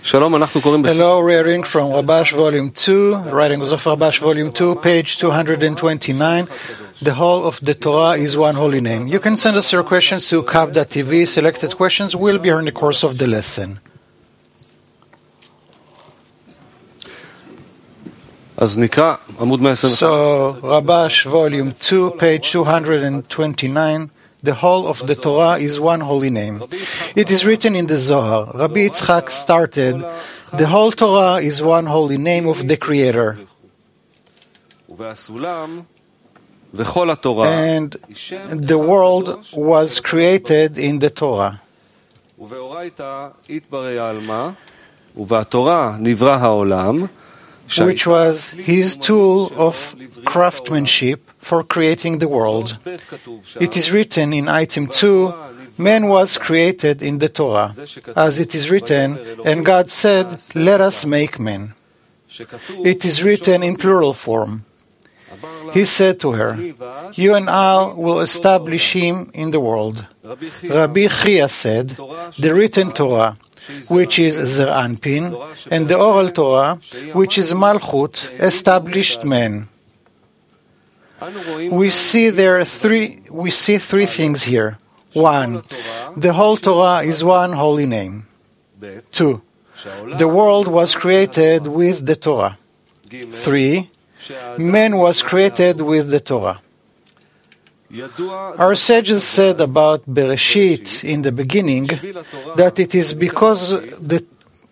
Hello, reading from Rabash Volume 2, writings of Rabash Volume 2, page 229. The whole of the Torah is one holy name. You can send us your questions to kab.tv. Selected questions will be here in the course of the lesson. So, Rabash Volume 2, page 229. The whole of the Torah is one holy name. It is written in the Zohar. Rabbi Yitzchak started, the whole Torah is one holy name of the Creator. And the world was created in the Torah. Which was his tool of craftsmanship for creating the world. It is written in item 2, man was created in the Torah. As it is written, and God said, let us make man. It is written in plural form. He said to her, you and I will establish him in the world. Rabbi Chia said, the written Torah, which is Zer Anpin, and the oral Torah, which is Malchut, established man. We see three things here. 1. The whole Torah is one holy name. 2. The world was created with the Torah. 3. Man was created with the Torah. Our sages said about Bereshit in the beginning that it is because the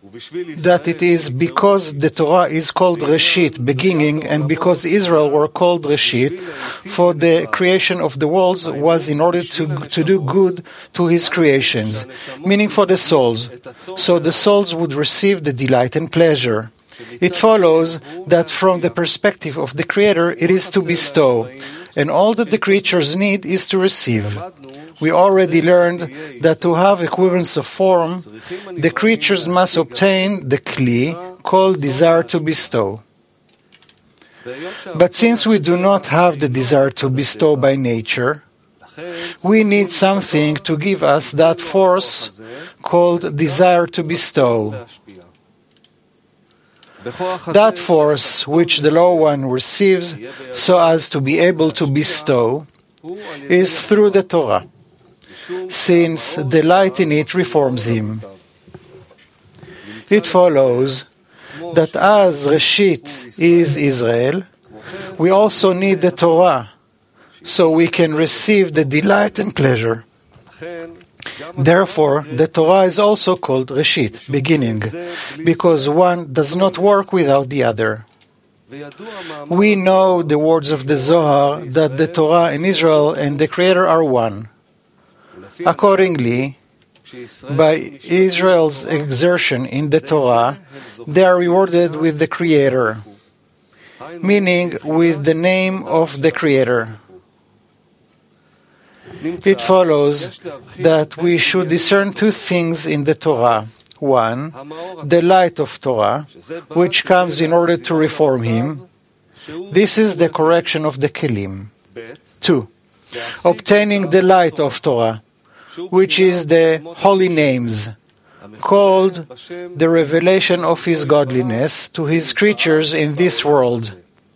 Torah is called Reshit, beginning, and because Israel were called Reshit, for the creation of the worlds was in order to do good to his creations, meaning for the souls, so the souls would receive the delight and pleasure. It follows that from the perspective of the Creator, it is to bestow, and all that the creatures need is to receive. We already learned that to have equivalence of form, the creatures must obtain the kli, called desire to bestow. But since we do not have the desire to bestow by nature, we need something to give us that force called desire to bestow. That force which the lower one receives so as to be able to bestow is through the Torah, since the light in it reforms him. It follows that as Reshit is Israel, we also need the Torah, so we can receive the delight and pleasure. Therefore, the Torah is also called Reshit, beginning, because one does not work without the other. We know the words of the Zohar that the Torah and Israel and the Creator are one. Accordingly, by Israel's exertion in the Torah, they are rewarded with the Creator, meaning with the name of the Creator. It follows that we should discern two things in the Torah. 1. The light of Torah, which comes in order to reform him. This is the correction of the kelim. 2. Obtaining the light of Torah, which is the holy names, called the revelation of his godliness to his creatures in this world.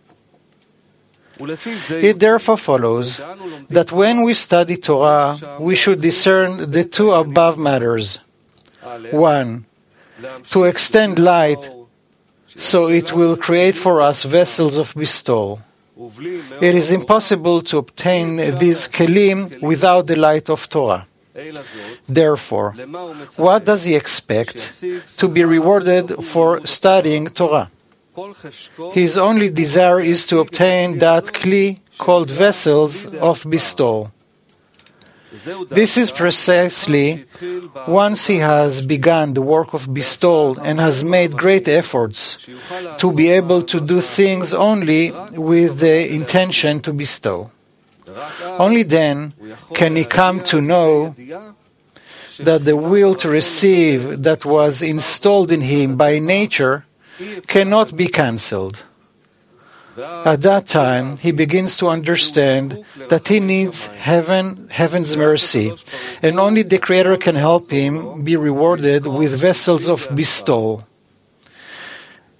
It therefore follows that when we study Torah, we should discern the two above matters. 1. To extend light so it will create for us vessels of bestowal. It is impossible to obtain these kelim without the light of Torah. Therefore, what does he expect to be rewarded for studying Torah? His only desire is to obtain that kli called vessels of bestowal. This is precisely once he has begun the work of bestowal and has made great efforts to be able to do things only with the intention to bestow. Only then can he come to know that the will to receive that was installed in him by nature cannot be cancelled. At that time, he begins to understand that he needs heaven's mercy, and only the Creator can help him be rewarded with vessels of bestowal.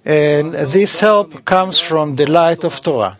and this help comes from the light of Torah.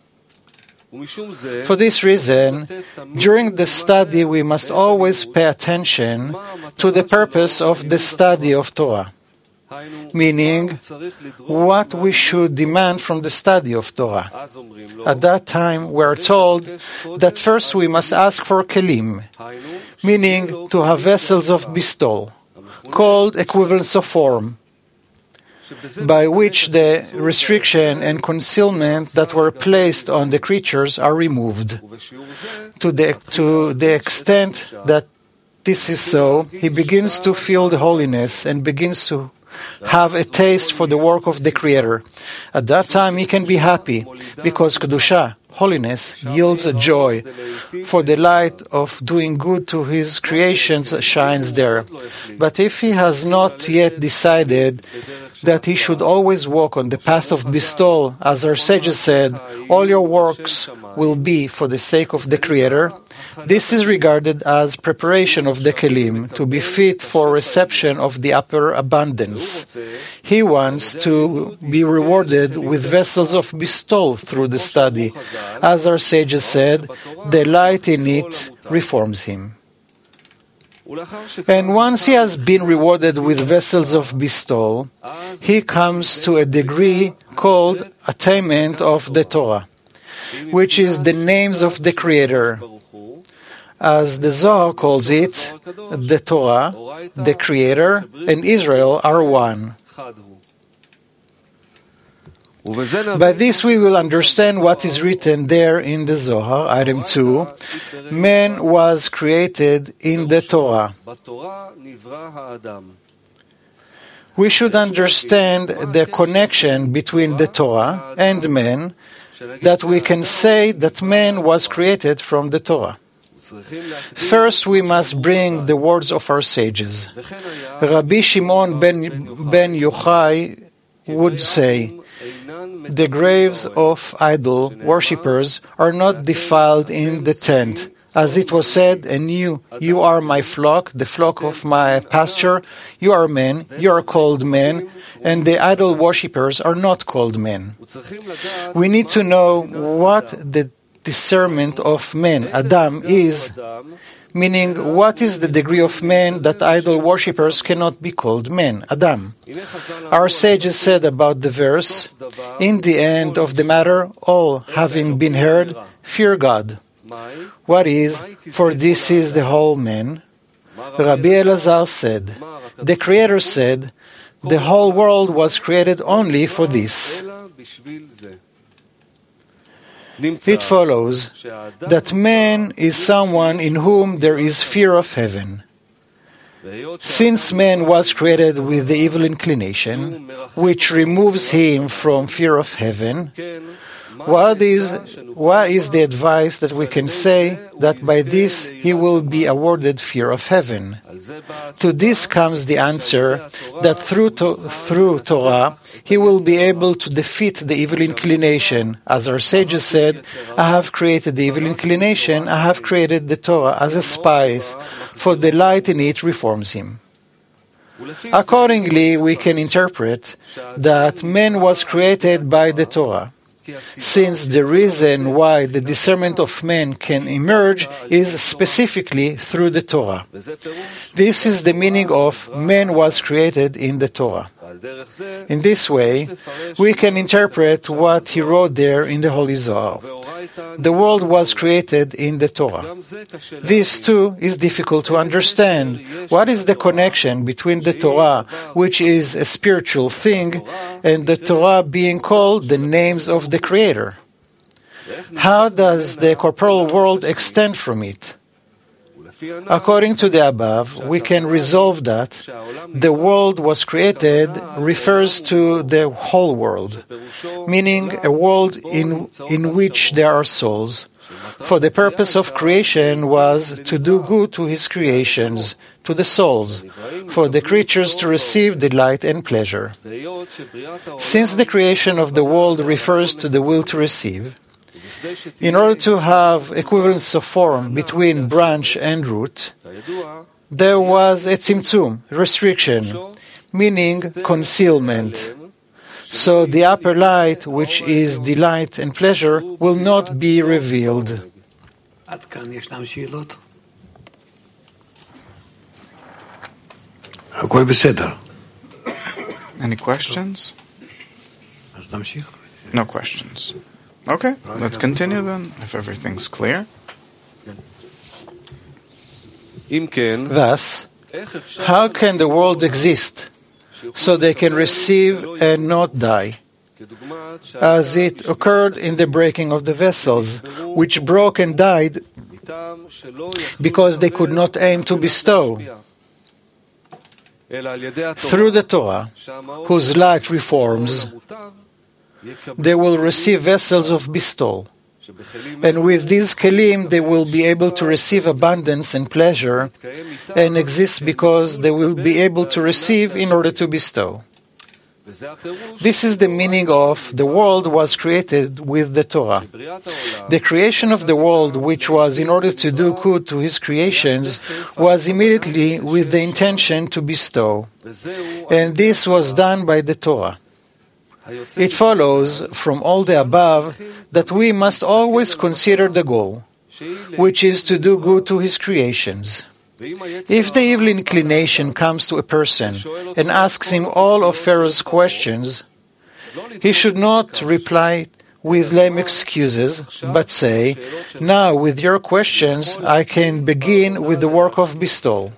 For this reason, during the study we must always pay attention to the purpose of the study of Torah, meaning what we should demand from the study of Torah. At that time we are told that first we must ask for kelim, meaning to have vessels of bestol, called equivalence of form, by which the restriction and concealment that were placed on the creatures are removed. To the extent that this is so, he begins to feel the holiness and begins to have a taste for the work of the Creator. At that time he can be happy, because Kedusha, holiness, yields a joy, for the light of doing good to his creations shines there. But if he has not yet decided that he should always walk on the path of bestol, as our sages said, all your works will be for the sake of the Creator, this is regarded as preparation of the kelim, to be fit for reception of the upper abundance. He wants to be rewarded with vessels of bestol through the study. As our sages said, the light in it reforms him. And once he has been rewarded with vessels of bestol, he comes to a degree called attainment of the Torah, which is the names of the Creator. As the Zohar calls it, the Torah, the Creator, and Israel are one. By this we will understand what is written there in the Zohar, item 2. Man was created in the Torah. We should understand the connection between the Torah and man, that we can say that man was created from the Torah. First, we must bring the words of our sages. Rabbi Shimon ben Yochai would say, the graves of idol worshippers are not defiled in the tent, as it was said, and you are my flock, the flock of my pasture, you are men, you are called men, and the idol worshippers are not called men. We need to know what the discernment of man, Adam, is, meaning what is the degree of man that idol worshippers cannot be called men, Adam. Our sages said about the verse, in the end of the matter, all having been heard, fear God. What is, for this is the whole man? Rabbi Elazar said, the Creator said, the whole world was created only for this. It follows that man is someone in whom there is fear of heaven. Since man was created with the evil inclination, which removes him from fear of heaven, what is the advice that we can say that by this he will be awarded fear of heaven? To this comes the answer that through Torah he will be able to defeat the evil inclination. As our sages said, I have created the evil inclination, I have created the Torah as a spice, for the light in it reforms him. Accordingly, we can interpret that man was created by the Torah, since the reason why the discernment of man can emerge is specifically through the Torah. This is the meaning of man was created in the Torah. In this way, we can interpret what he wrote there in the Holy Zohar. The world was created in the Torah. This too is difficult to understand. What is the connection between the Torah, which is a spiritual thing, and the Torah being called the names of the Creator? How does the corporal world extend from it? According to the above, we can resolve that the world was created refers to the whole world, meaning a world in which there are souls. For the purpose of creation was to do good to his creations, to the souls, for the creatures to receive delight and pleasure. Since the creation of the world refers to the will to receive, in order to have equivalence of form between branch and root, there was a tzimtzum, restriction, meaning concealment. So the upper light, which is delight and pleasure, will not be revealed. Any questions? No questions. Okay, let's continue then, if everything's clear. Thus, how can the world exist so they can receive and not die, as it occurred in the breaking of the vessels, which broke and died because they could not aim to bestow? Through the Torah, whose light reforms, they will receive vessels of bestowal. And with these kelim, they will be able to receive abundance and pleasure, and exist because they will be able to receive in order to bestow. This is the meaning of the world was created with the Torah. The creation of the world, which was in order to do good to his creations, was immediately with the intention to bestow. And this was done by the Torah. It follows from all the above that we must always consider the goal, which is to do good to his creations. If the evil inclination comes to a person and asks him all of Pharaoh's questions, he should not reply with lame excuses, but say, "Now with your questions I can begin with the work of bestowal."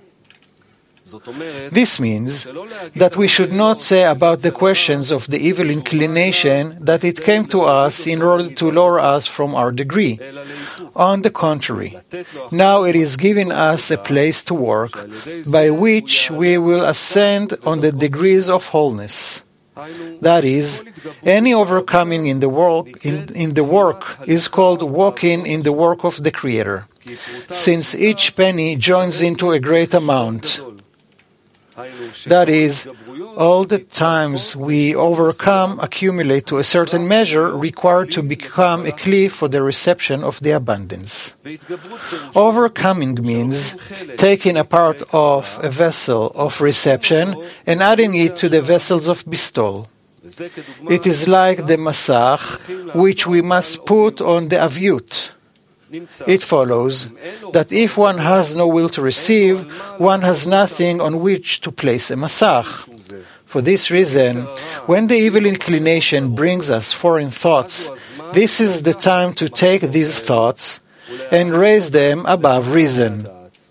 This means that we should not say about the questions of the evil inclination that it came to us in order to lower us from our degree. On the contrary, now it is giving us a place to work by which we will ascend on the degrees of wholeness. That is, any overcoming in the work is called walking in the work of the Creator, since each penny joins into a great amount. That is, all the times we overcome accumulate to a certain measure required to become a kli for the reception of the abundance. Overcoming means taking a part of a vessel of reception and adding it to the vessels of bestowal. It is like the masach, which we must put on the avyut. It follows that if one has no will to receive, one has nothing on which to place a masach. For this reason, when the evil inclination brings us foreign thoughts, this is the time to take these thoughts and raise them above reason.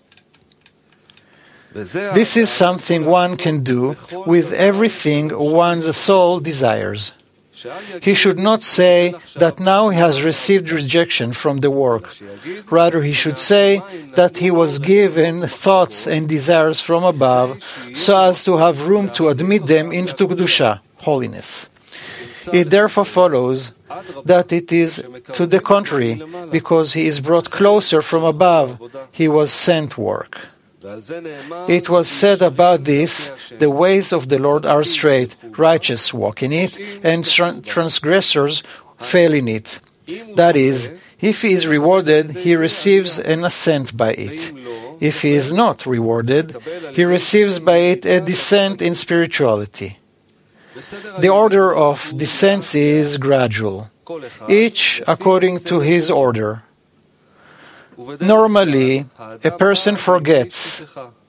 This is something one can do with everything one's soul desires. He should not say that now he has received rejection from the work. Rather, he should say that he was given thoughts and desires from above so as to have room to admit them into Kedusha, holiness. It therefore follows that it is to the contrary, because he is brought closer from above, he was sent work. It was said about this, the ways of the Lord are straight, righteous walk in it, and transgressors fail in it. That is, if he is rewarded, he receives an ascent by it. If he is not rewarded, he receives by it a descent in spirituality. The order of descents is gradual, each according to his order. Normally, a person forgets,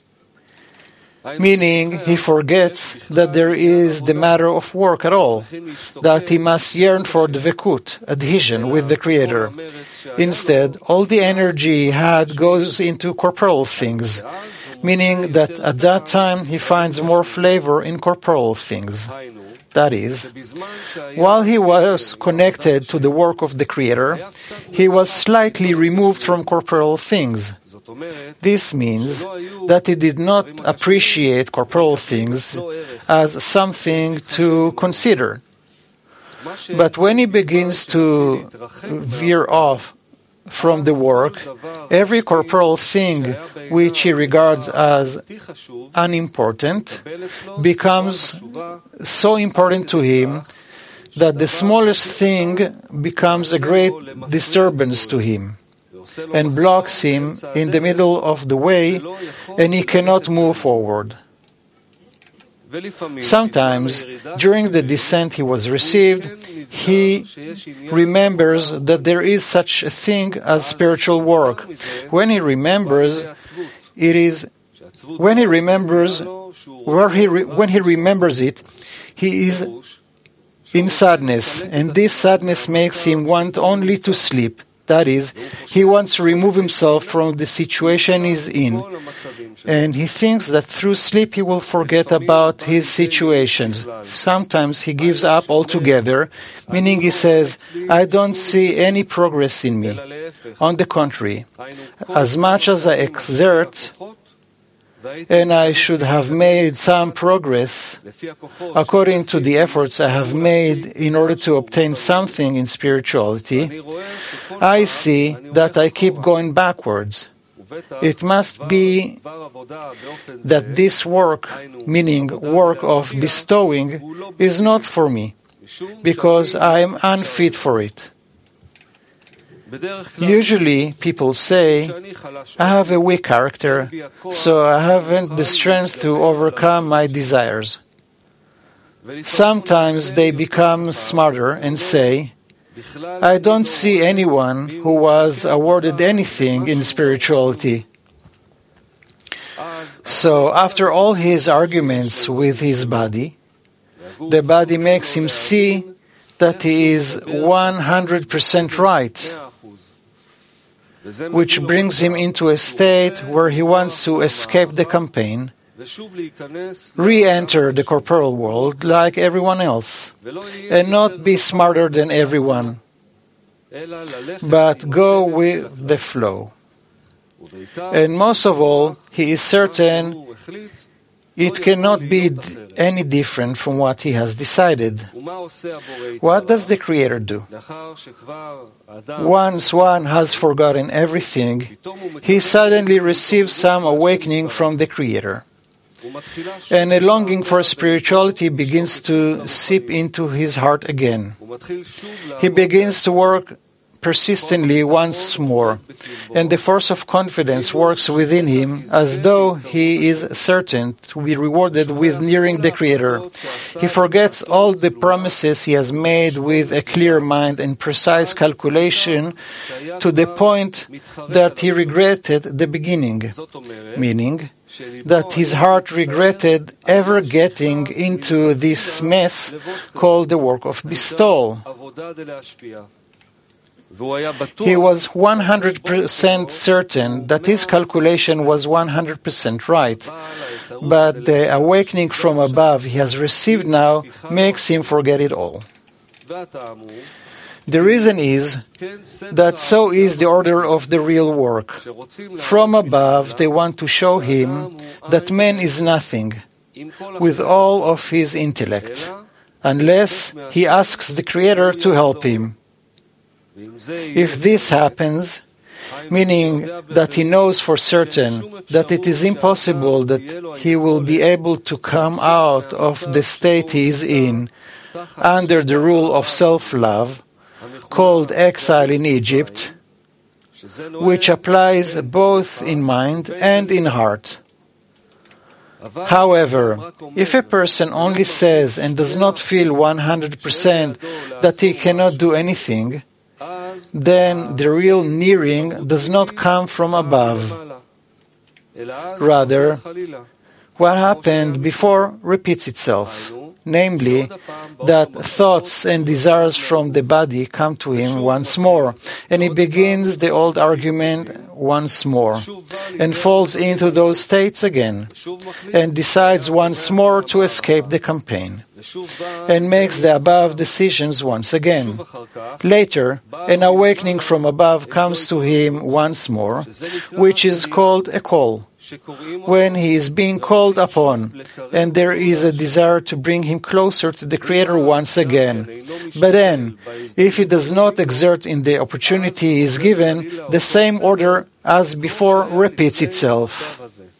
meaning he forgets that there is the matter of work at all, that he must yearn for dvekut, adhesion with the Creator. Instead, all the energy he had goes into corporal things, meaning that at that time he finds more flavor in corporal things. That is, while he was connected to the work of the Creator, he was slightly removed from corporal things. This means that he did not appreciate corporal things as something to consider. But when he begins to veer off from the work, every corporal thing which he regards as unimportant becomes so important to him that the smallest thing becomes a great disturbance to him and blocks him in the middle of the way, and he cannot move forward. Sometimes, during the descent he was received, he remembers that there is such a thing as spiritual work. When he remembers it, he is in sadness, and this sadness makes him want only to sleep. That is, he wants to remove himself from the situation he's in, and he thinks that through sleep he will forget about his situations. Sometimes he gives up altogether, meaning he says, I don't see any progress in me. On the contrary, as much as I exert, and I should have made some progress according to the efforts I have made in order to obtain something in spirituality, I see that I keep going backwards. It must be that this work, meaning work of bestowing, is not for me, because I am unfit for it. Usually people say, I have a weak character, so I haven't the strength to overcome my desires. Sometimes they become smarter and say, I don't see anyone who was awarded anything in spirituality. So after all his arguments with his body, the body makes him see that he is 100% right, which brings him into a state where he wants to escape the campaign, re-enter the corporal world like everyone else, and not be smarter than everyone, but go with the flow. And most of all, he is certain it cannot be any different from what he has decided. What does the Creator do? Once one has forgotten everything, he suddenly receives some awakening from the Creator, and a longing for spirituality begins to seep into his heart again. He begins to work persistently once more, and the force of confidence works within him as though he is certain to be rewarded with nearing the Creator. He forgets all the promises he has made with a clear mind and precise calculation to the point that he regretted the beginning, meaning that his heart regretted ever getting into this mess called the work of bestowal. He was 100% certain that his calculation was 100% right, but the awakening from above he has received now makes him forget it all. The reason is that so is the order of the real work. From above, they want to show him that man is nothing, with all of his intellect, unless he asks the Creator to help him. If this happens, meaning that he knows for certain that it is impossible that he will be able to come out of the state he is in under the rule of self-love, called exile in Egypt, which applies both in mind and in heart. However, if a person only says and does not feel 100% that he cannot do anything, then the real nearing does not come from above. Rather, what happened before repeats itself, namely, that thoughts and desires from the body come to him once more, and he begins the old argument once more, and falls into those states again, and decides once more to escape the campaign, and makes the above decisions once again. Later, an awakening from above comes to him once more, which is called a call, when he is being called upon, and there is a desire to bring him closer to the Creator once again. But then, if he does not exert in the opportunity he is given, the same order as before repeats itself.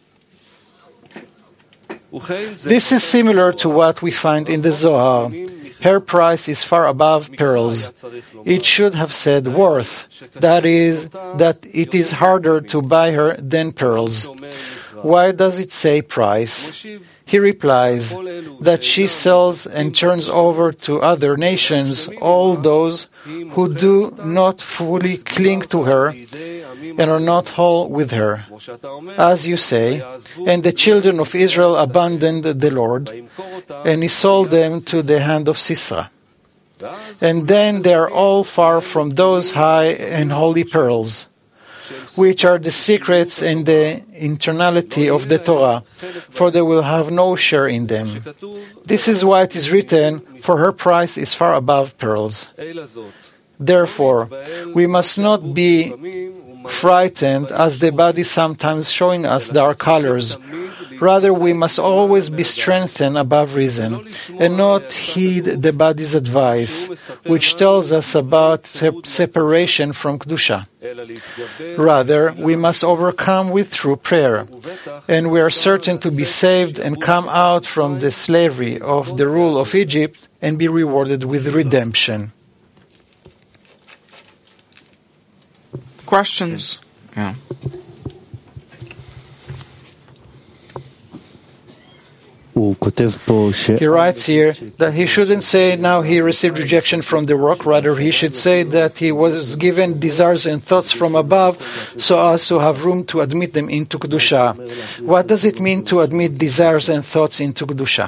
This is similar to what we find in the Zohar. Her price is far above pearls. It should have said worth, that is, that it is harder to buy her than pearls. Why does it say price? He replies that she sells and turns over to other nations all those who do not fully cling to her and are not whole with her. As you say, and the children of Israel abandoned the Lord, and he sold them to the hand of Sisera. And then they are all far from those high and holy pearls, which are the secrets and the internality of the Torah, for they will have no share in them. This is why it is written, for her price is far above pearls. Therefore, we must not be frightened as the body sometimes showing us dark colors. Rather, we must always be strengthened above reason and not heed the body's advice, which tells us about separation from Kedusha. Rather, we must overcome with true prayer, and we are certain to be saved and come out from the slavery of the rule of Egypt and be rewarded with redemption. Questions? Yeah. He writes here that he shouldn't say now he received rejection from the rock, rather he should say that he was given desires and thoughts from above so as to have room to admit them into Kedusha. What does it mean to admit desires and thoughts into Kedusha?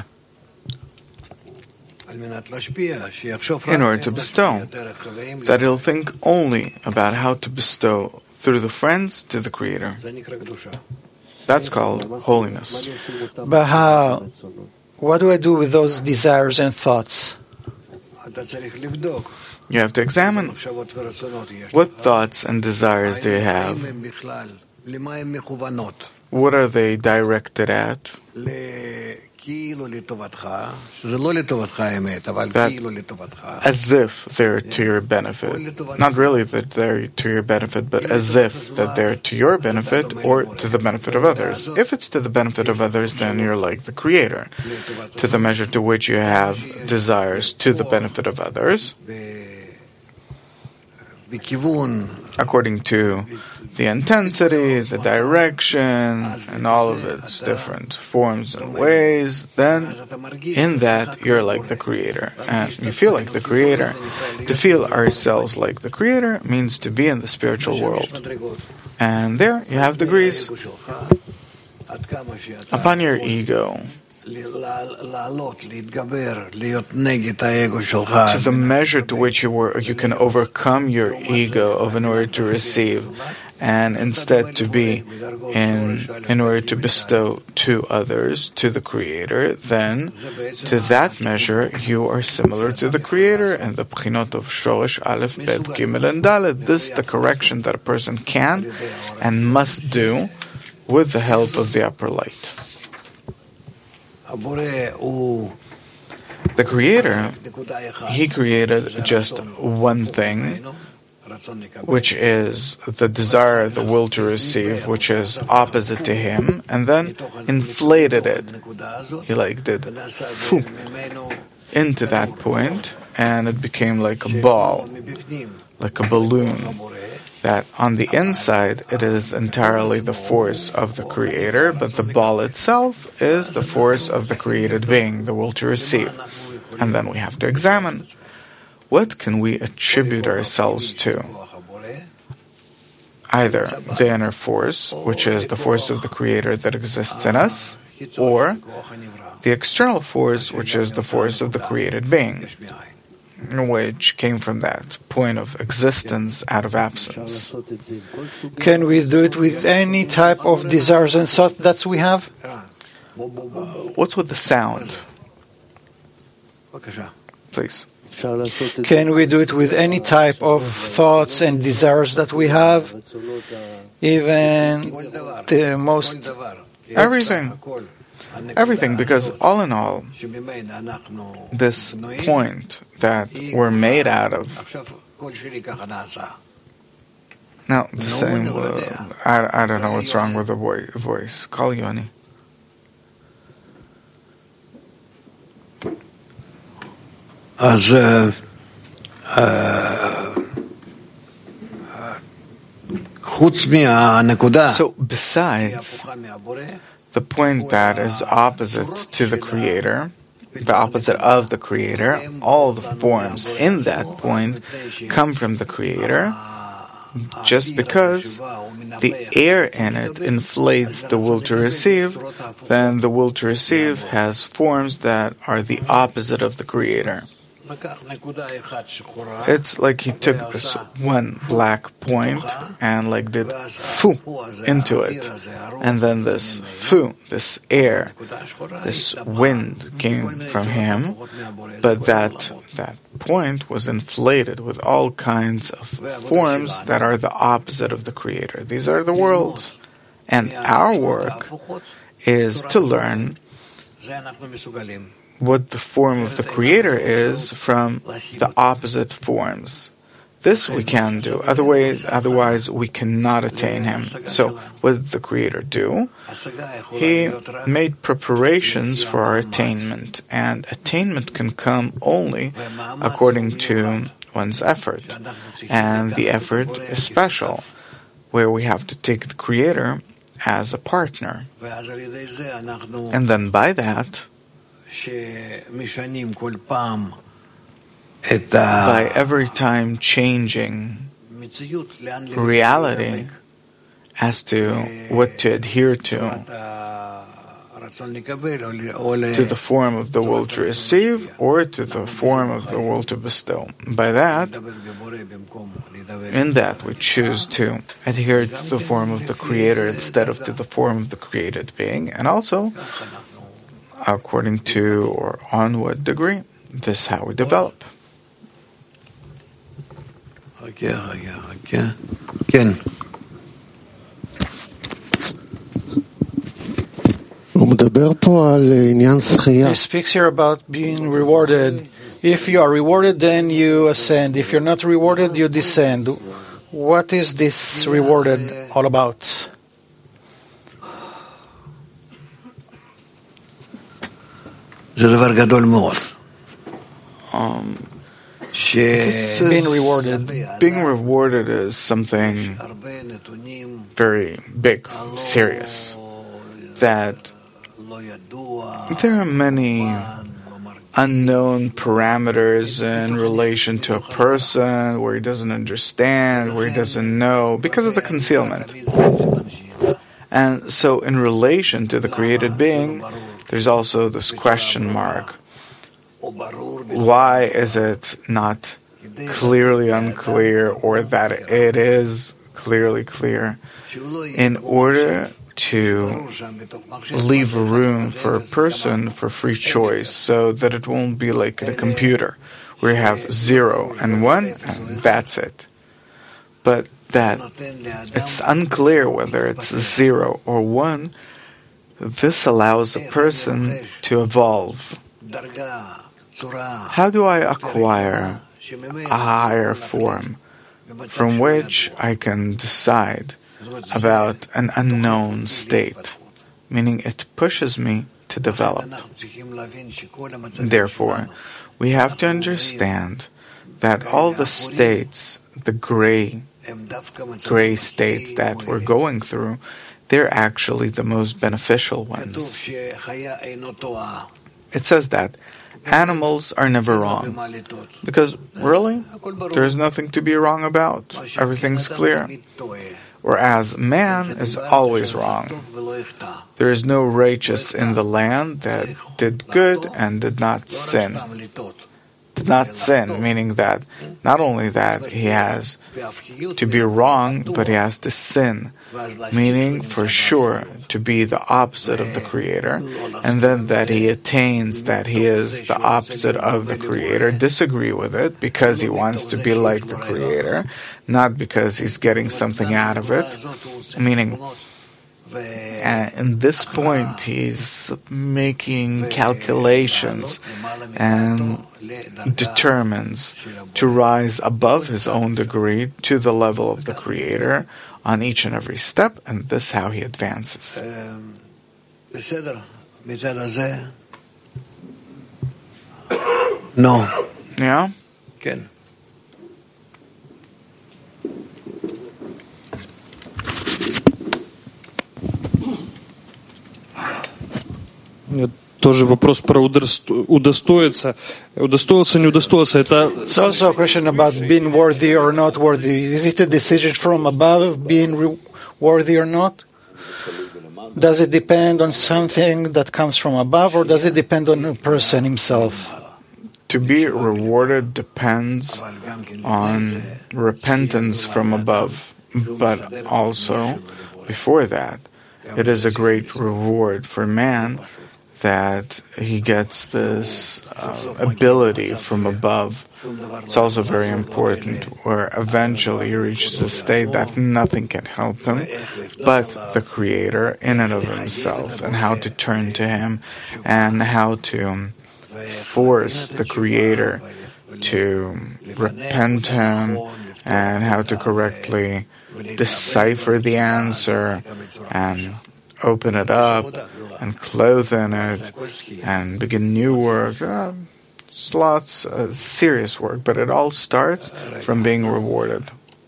In order to bestow, that he'll think only about how to bestow through the friends to the Creator. That's called holiness. But how? What do I do with those desires and thoughts? You have to examine what thoughts and desires do you have. What are they directed at? That as if they're to your benefit. Not really that they're to your benefit, but as if that they're to your benefit or to the benefit of others. If it's to the benefit of others, then you're like the Creator. To the measure to which you have desires to the benefit of others, according to the intensity, the direction, and all of its different forms and ways, then in that you're like the Creator. And you feel like the Creator. To feel ourselves like the Creator means to be in the spiritual world. And there you have degrees. Upon your ego, to the measure to which you can overcome your ego in order to receive, and instead to be in order to bestow to others, to the Creator, then to that measure you are similar to the Creator. And the Pchinot of Shoresh Aleph, Bet, Gimel, and Dalet, this is the correction that a person can and must do with the help of the upper light. The Creator, He created just one thing, which is the desire, the will to receive, which is opposite to Him, and then inflated it. He did into that point, and it became like a ball, like a balloon. That on the inside it is entirely the force of the Creator, but the ball itself is the force of the created being, the will to receive. And then we have to examine, what can we attribute ourselves to? Either the inner force, which is the force of the Creator that exists in us, or the external force, which is the force of the created being, which came from that point of existence out of absence. Can we do it with any type of desires and thoughts that we have? What's with the sound? Please. Can we do it with any type of thoughts and desires that we have? Even the most... Everything, because all in all, this point that we're made out of. Now, the same, I don't know what's wrong with the voice. Call Yoni. So, besides the point that is opposite to the Creator, the opposite of the Creator, all the forms in that point come from the Creator, just because the air in it inflates the will to receive, then the will to receive has forms that are the opposite of the Creator. It's like he took this one black point and like did fu into it. And then this fu, this air, this wind came from him, but that point was inflated with all kinds of forms that are the opposite of the Creator. These are the worlds. And our work is to learn what the form of the Creator is from the opposite forms. This we can do. Otherwise we cannot attain Him. So what did the Creator do? He made preparations for our attainment. And attainment can come only according to one's effort. And the effort is special, where we have to take the Creator as a partner. And then by that, by every time changing reality as to what to adhere to the form of the will to receive or to the form of the will to bestow. By that, in that we choose to adhere to the form of the Creator instead of to the form of the created being, and also according to or on what degree. This is how we develop. He speaks here about being rewarded. If you are rewarded, then you ascend. If you're not rewarded, you descend. What is this rewarded all about? Being rewarded. Being rewarded is something very big, serious. That there are many unknown parameters in relation to a person where he doesn't understand, where he doesn't know, because of the concealment. And so in relation to the created being, there's also this question mark. Why is it not clearly unclear, or that it is clearly clear? In order to leave room for a person for free choice, so that it won't be like a computer where you have 0 and 1 and that's it. But that it's unclear whether it's 0 or 1, this allows a person to evolve. How do I acquire a higher form from which I can decide about an unknown state, meaning it pushes me to develop? Therefore, we have to understand that all the states, the gray states that we're going through, they're actually the most beneficial ones. It says that animals are never wrong, because really, there's nothing to be wrong about. Everything's clear. Whereas man is always wrong. There is no righteous in the land that did good and did not sin. Did not sin, meaning that not only that he has to be wrong, but he has to sin, meaning for sure to be the opposite of the Creator, and then that he attains that he is the opposite of the Creator, disagree with it because he wants to be like the Creator, not because he's getting something out of it, meaning in this point he's making calculations and determines to rise above his own degree to the level of the Creator on each and every step, and this is how he advances. No. Yeah? Ken. Тоже вопрос про удостоиться. Удостоился, не удостоился. It's also a question about being worthy or not worthy. Is it a decision from above, being worthy or not? Does it depend on something that comes from above, or does it depend on a person himself? To be rewarded depends on repentance from above, but also, before that, it is a great reward for man that he gets this ability from above. It's also very important where eventually he reaches a state that nothing can help him but the Creator in and of himself, and how to turn to him and how to force the Creator to repent him and how to correctly decipher the answer and open it up and clothe in it and begin new work. It's lots of serious work, but it all starts from being rewarded.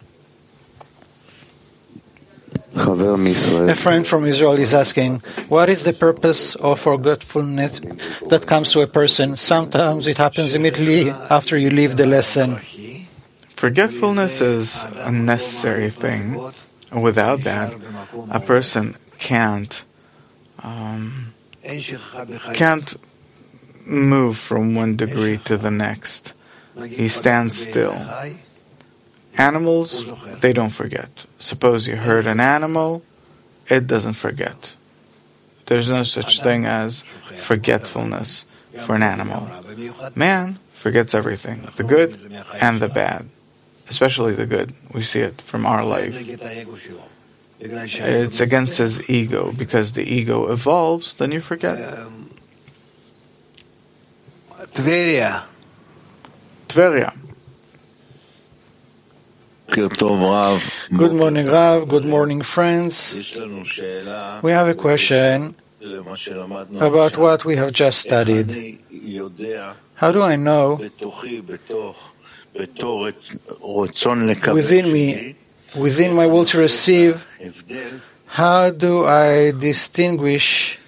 A friend from Israel is asking, what is the purpose of forgetfulness that comes to a person? Sometimes it happens immediately after you leave the lesson. Forgetfulness is a necessary thing. Without that, a person can't move from one degree to the next. He stands still. Animals, they don't forget. Suppose you hurt an animal, it doesn't forget. There's no such thing as forgetfulness for an animal. Man forgets everything, the good and the bad, especially the good. We see it from our life. It's against his ego, because the ego evolves, then you forget. Tveria. Good morning, Rav. Good morning, friends. We have a question about what we have just studied. How do I know within me, within my will to receive, how do I distinguish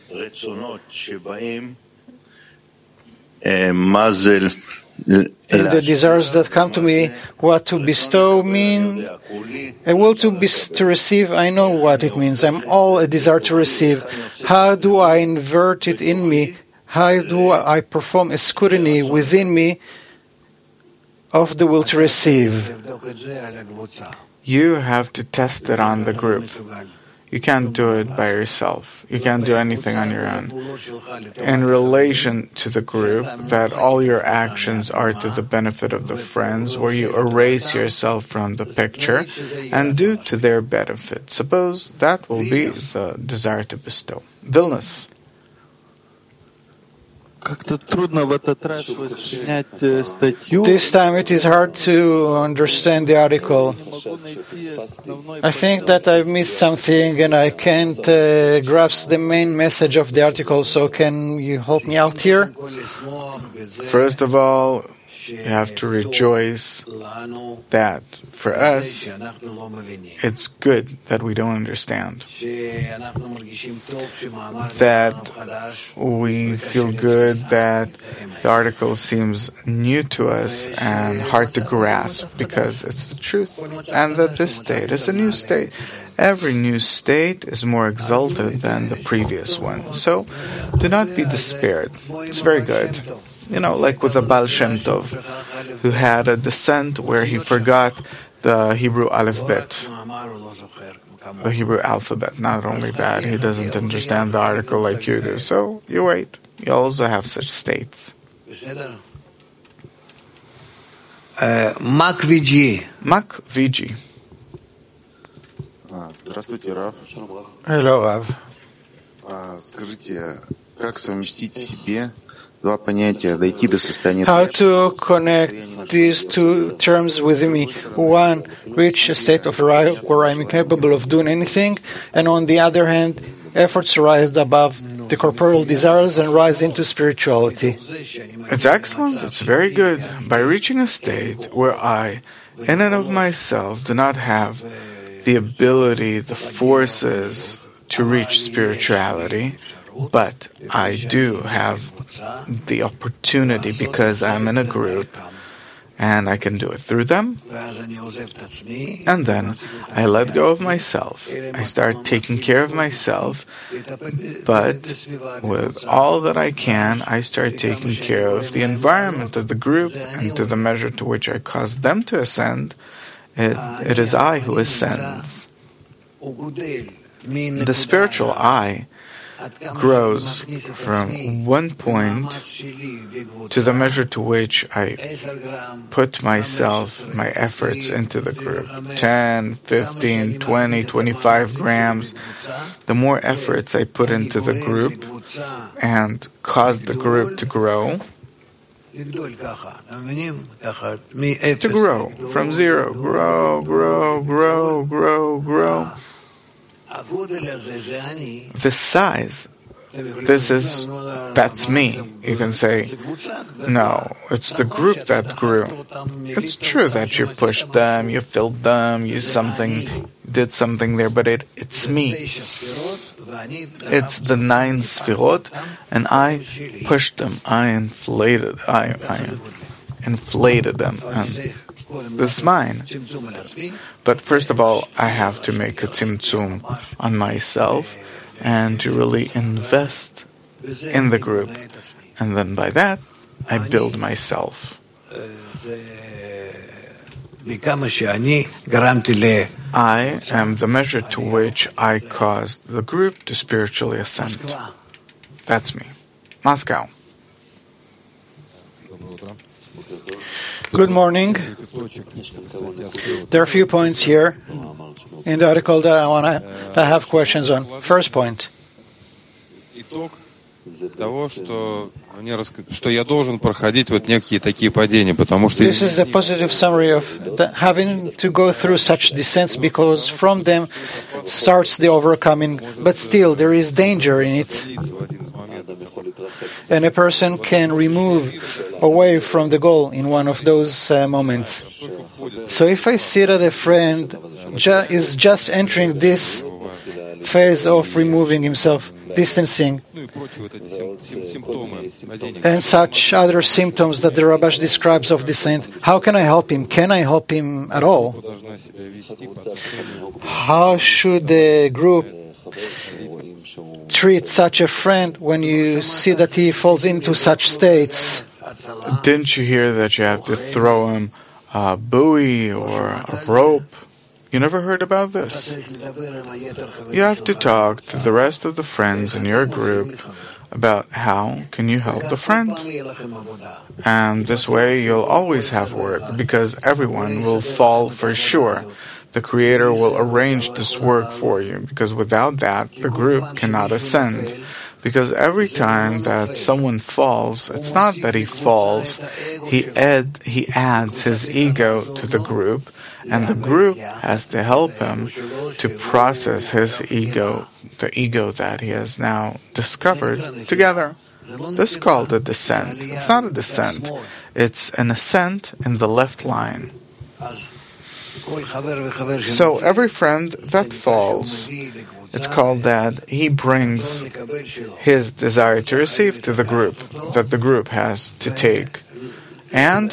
in the desires that come to me, what to bestow mean? A will to receive, I know what it means. I'm all a desire to receive. How do I invert it in me? How do I perform a scrutiny within me of the will to receive? You have to test it on the group. You can't do it by yourself. You can't do anything on your own. In relation to the group, that all your actions are to the benefit of the friends, or you erase yourself from the picture and do to their benefit. Suppose that will be the desire to bestow. Vilnius. This time it is hard to understand the article. I think that I've missed something and I can't grasp the main message of the article, so can you help me out here? First of all, you have to rejoice that for us, it's good that we don't understand. That we feel good that the article seems new to us and hard to grasp because it's the truth. And that this state is a new state. Every new state is more exalted than the previous one. So do not be despaired. It's very good. You know, like with the Baal Shem Tov, who had a descent where he forgot the Hebrew alphabet. The Hebrew alphabet. Not only that, he doesn't understand the article like you do. So you wait. You also have such states. Mac VG. Здравствуйте, Рав. Hello, Rav. Скажите, как совместить в себе два понятия, дойти до состояния... How to connect these two terms within me. One, reach a state of life where I'm incapable of doing anything, and on the other hand, efforts rise above the corporeal desires and rise into spirituality. It's excellent. It's very good. By reaching a state where I, in and of myself, do not have the ability, the forces to reach spirituality, But I do have the opportunity because I'm in a group and I can do it through them. And then I let go of myself. I start taking care of myself, but with all that I can, I start taking care of the environment of the group, and to the measure to which I cause them to ascend, it is I who ascends. The spiritual I grows from one point to the measure to which I put myself, my efforts into the group. 10, 15, 20, 25 grams. The more efforts I put into the group and cause the group to grow, from zero, grow. The size, that's me. You can say, no, it's the group that grew. It's true that you pushed them, you filled them, you did something there, but it's me. It's the 9 sfirot, and I pushed them. I inflated them. And this is mine. But first of all, I have to make a tzimtzum on myself and to really invest in the group. And then by that, I build myself. I am the measure to which I caused the group to spiritually ascend. That's me. Moscow. Good morning. There are a few points here in the article that I have questions on. First point. This is a positive summary of having to go through such descents, because from them starts the overcoming, but still there is danger in it. And a person can remove away from the goal in one of those moments. So if I see that a friend is just entering this phase of removing himself, distancing, and such other symptoms that the Rabash describes of descent, how can I help him? Can I help him at all? How should the group treat such a friend when you see that he falls into such states? Didn't you hear that you have to throw him a buoy or a rope? You never heard about this? You have to talk to the rest of the friends in your group about how can you help the friend. And this way you'll always have work, because everyone will fall for sure. The Creator will arrange this work for you, because without that, the group cannot ascend. Because every time that someone falls, it's not that he falls, he adds his ego to the group, and the group has to help him to process his ego, the ego that he has now discovered together. This is called a descent. It's not a descent. It's an ascent in the left line. So every friend that falls, it's called that he brings his desire to receive to the group, that the group has to take, and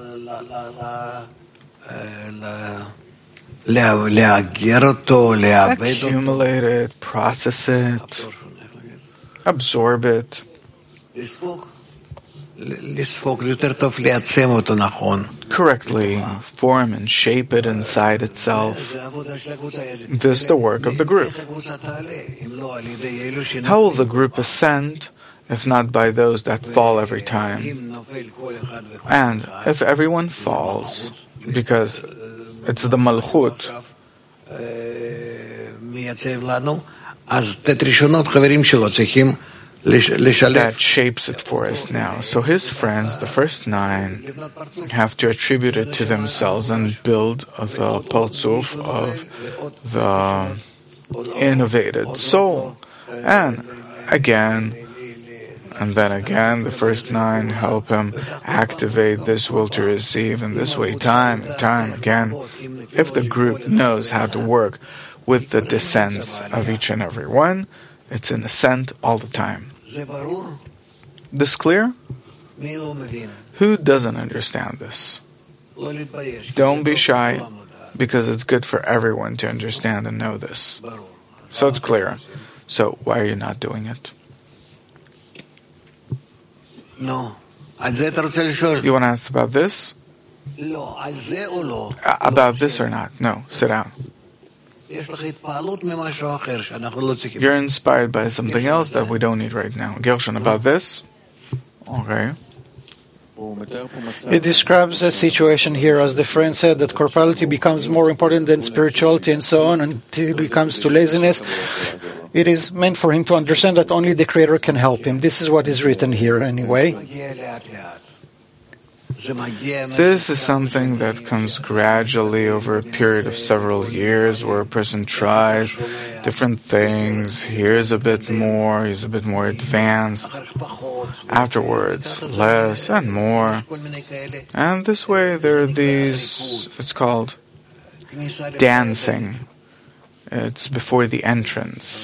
accumulate it, process it, absorb it. Correctly form and shape it inside itself. This is the work of the group. How will the group ascend if not by those that fall every time? And if everyone falls, because it's the Malchut that shapes it for us now. So his friends, the first 9, have to attribute it to themselves and build the Partzuf of the innovated soul. And again, and then again, the first 9 help him activate this will to receive, and this way time and time again. If the group knows how to work with the descents of each and every one, It's in ascent all the time. זה ברור? This clear? מי לא מבין? Who doesn't understand this? לא להתבייש. Don't be shy, because it's good for everyone to understand and know this. ברור. So it's clear. So why are you not doing it? נו, על זה אתה רוצה לשאול? You want to ask about this? לא, על זה או לא? About this or not? No, sit down. יש לך התפעלות ממשהו אחר שאנחנו לא צריכים. You're inspired by something else that we don't need right now. Gershon, about this? Okay. It describes a situation here, as the friend said, that corporality becomes more important than spirituality and so on until it comes to laziness. It is meant for him to understand that only the Creator can help him. This is what is written here anyway. This is something that comes gradually over a period of several years where a person tries different things, hears a bit more, he's a bit more advanced. Afterwards, less and more. And this way there are these, it's called dancing. It's before the entrance.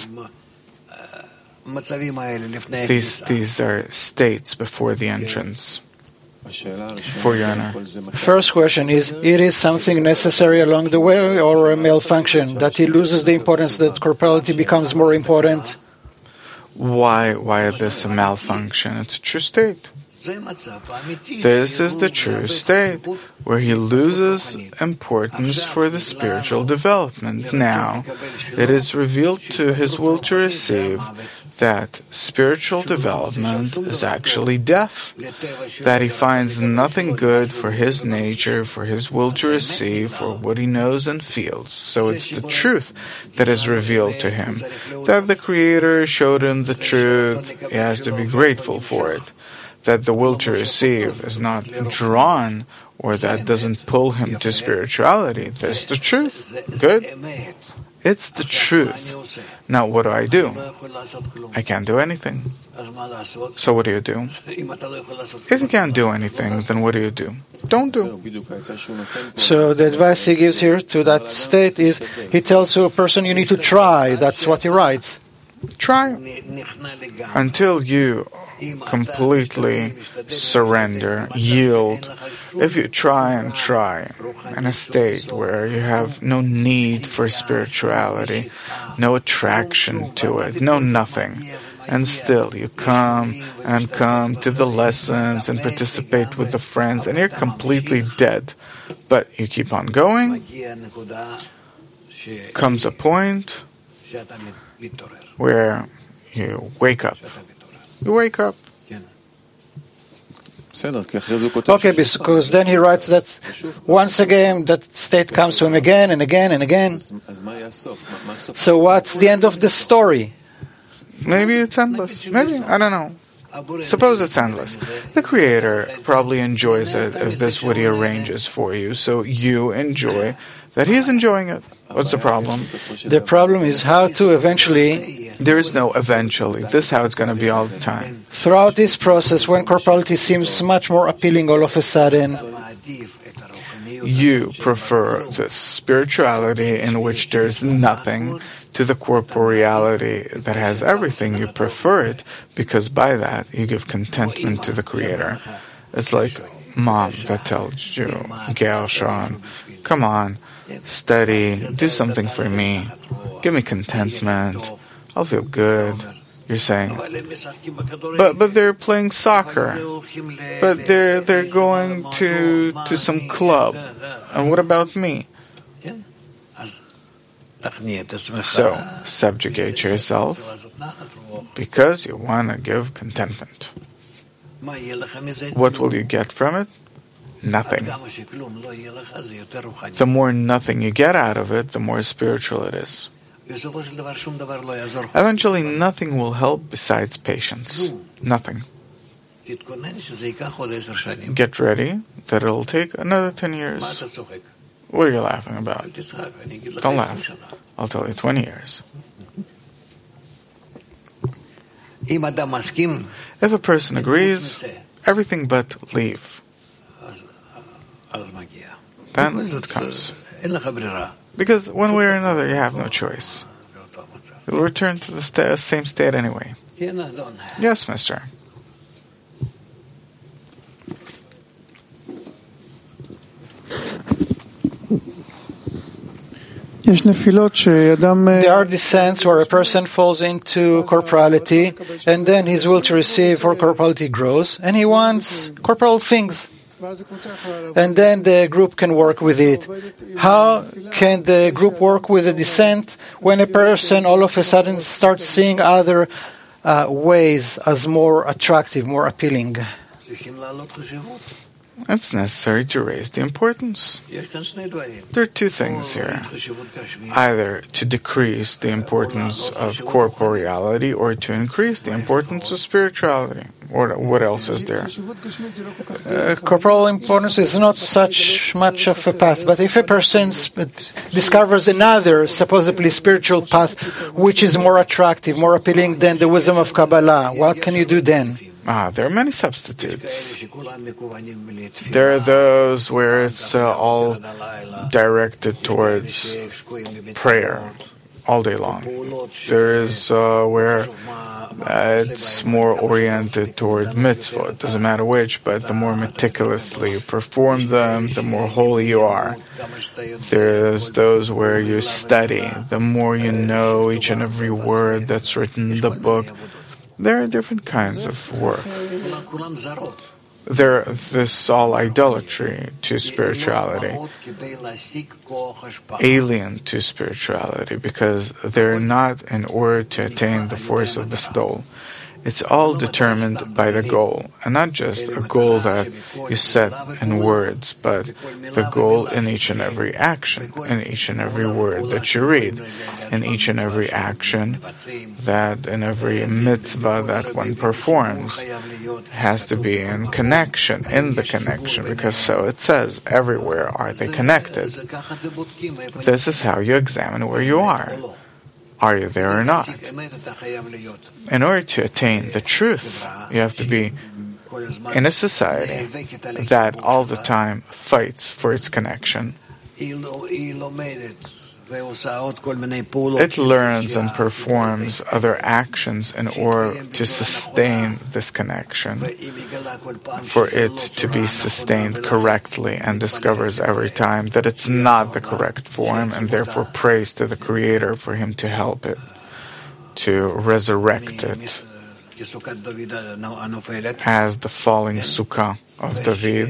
These are states before the entrance. For your honor. First question is, it is something necessary along the way or a malfunction, that he loses the importance, that corporality becomes more important? Why is this a malfunction? It's a true state. This is the true state, where he loses importance for the spiritual development. Now, it is revealed to his will to receive that spiritual development is actually death, that he finds nothing good for his nature, for his will to receive, for what he knows and feels. So it's the truth that is revealed to him, that the Creator showed him the truth. He has to be grateful for it, that the will to receive is not drawn, or that doesn't pull him to spirituality. That's the truth. Good. It's the truth. Now, what do? I can't do anything. So what do you do? If you can't do anything, then what do? Don't do. So the advice he gives here to that state is, he tells to a person, you need to try. That's what he writes. Try until you completely surrender, yield. If you try and try in a state where you have no need for spirituality, no attraction to it, no nothing, and still you come to the lessons and participate with the friends, and you're completely dead, but you keep on going, comes a point where you wake up. You wake up. Okay, because then he writes that once again that state comes to him again and again and again. So what's the end of the story? Maybe it's endless. Maybe, I don't know. Suppose it's endless. The Creator probably enjoys it if this is what He arranges for you, so you enjoy that He's enjoying it. What's the problem? The problem is how to eventually... There is no eventually. This is how it's going to be all the time. Throughout this process, when corporality seems much more appealing all of a sudden, you prefer the spirituality in which there's nothing to the corporeality that has everything. You prefer it because by that you give contentment to the Creator. It's like mom that tells you, Gershon, come on, study, do something for me, give me contentment, I'll feel good. You're saying, but they're playing soccer, but they're going to some club, and what about me? So subjugate yourself because you want to give contentment. What will you get from it? Nothing. The more nothing you get out of it, the more spiritual it is. Eventually, nothing will help besides patience. Nothing. Get ready that it'll take another 10 years. What are you laughing about? Don't laugh. I'll tell you 20 years. If a person agrees, everything but leave. Then it comes. Because one way or another, you have no choice. It will return to the same state anyway. Yes, mister. There are descents where a person falls into corporality, and then his will to receive for corporality grows, and he wants corporal things. And then the group can work with it. How can the group work with the descent when a person all of a sudden starts seeing other ways as more attractive, more appealing? It's necessary to raise the importance. There are two things here. Either to decrease the importance of corporeality or to increase the importance of spirituality. Or what else is there? Corporal importance is not such much of a path, but if a person discovers another supposedly spiritual path which is more attractive, more appealing than the wisdom of Kabbalah, what can you do then? There are many substitutes. There are those where it's all directed towards prayer all day long. There is where it's more oriented toward mitzvah. It doesn't matter which, but the more meticulously you perform them, the more holy you are. There's those where you study. The more you know each and every word that's written in the book. There are different kinds of work. This all idolatry to spirituality, alien to spirituality, because they're not in order to attain the force of bestowal. It's all determined by the goal, and not just a goal that you set in words, but the goal in each and every action, in each and every word that you read, in each and every action that, in every mitzvah that one performs, has to be in the connection, because so it says, everywhere are they connected. This is how you examine where you are. Are you there or not? In order to attain the truth, you have to be in a society that all the time fights for its connection. It learns and performs other actions in order to sustain this connection, for it to be sustained correctly, and discovers every time that it's not the correct form, and therefore prays to the Creator for Him to help it, to resurrect it, as the falling sukkah of David,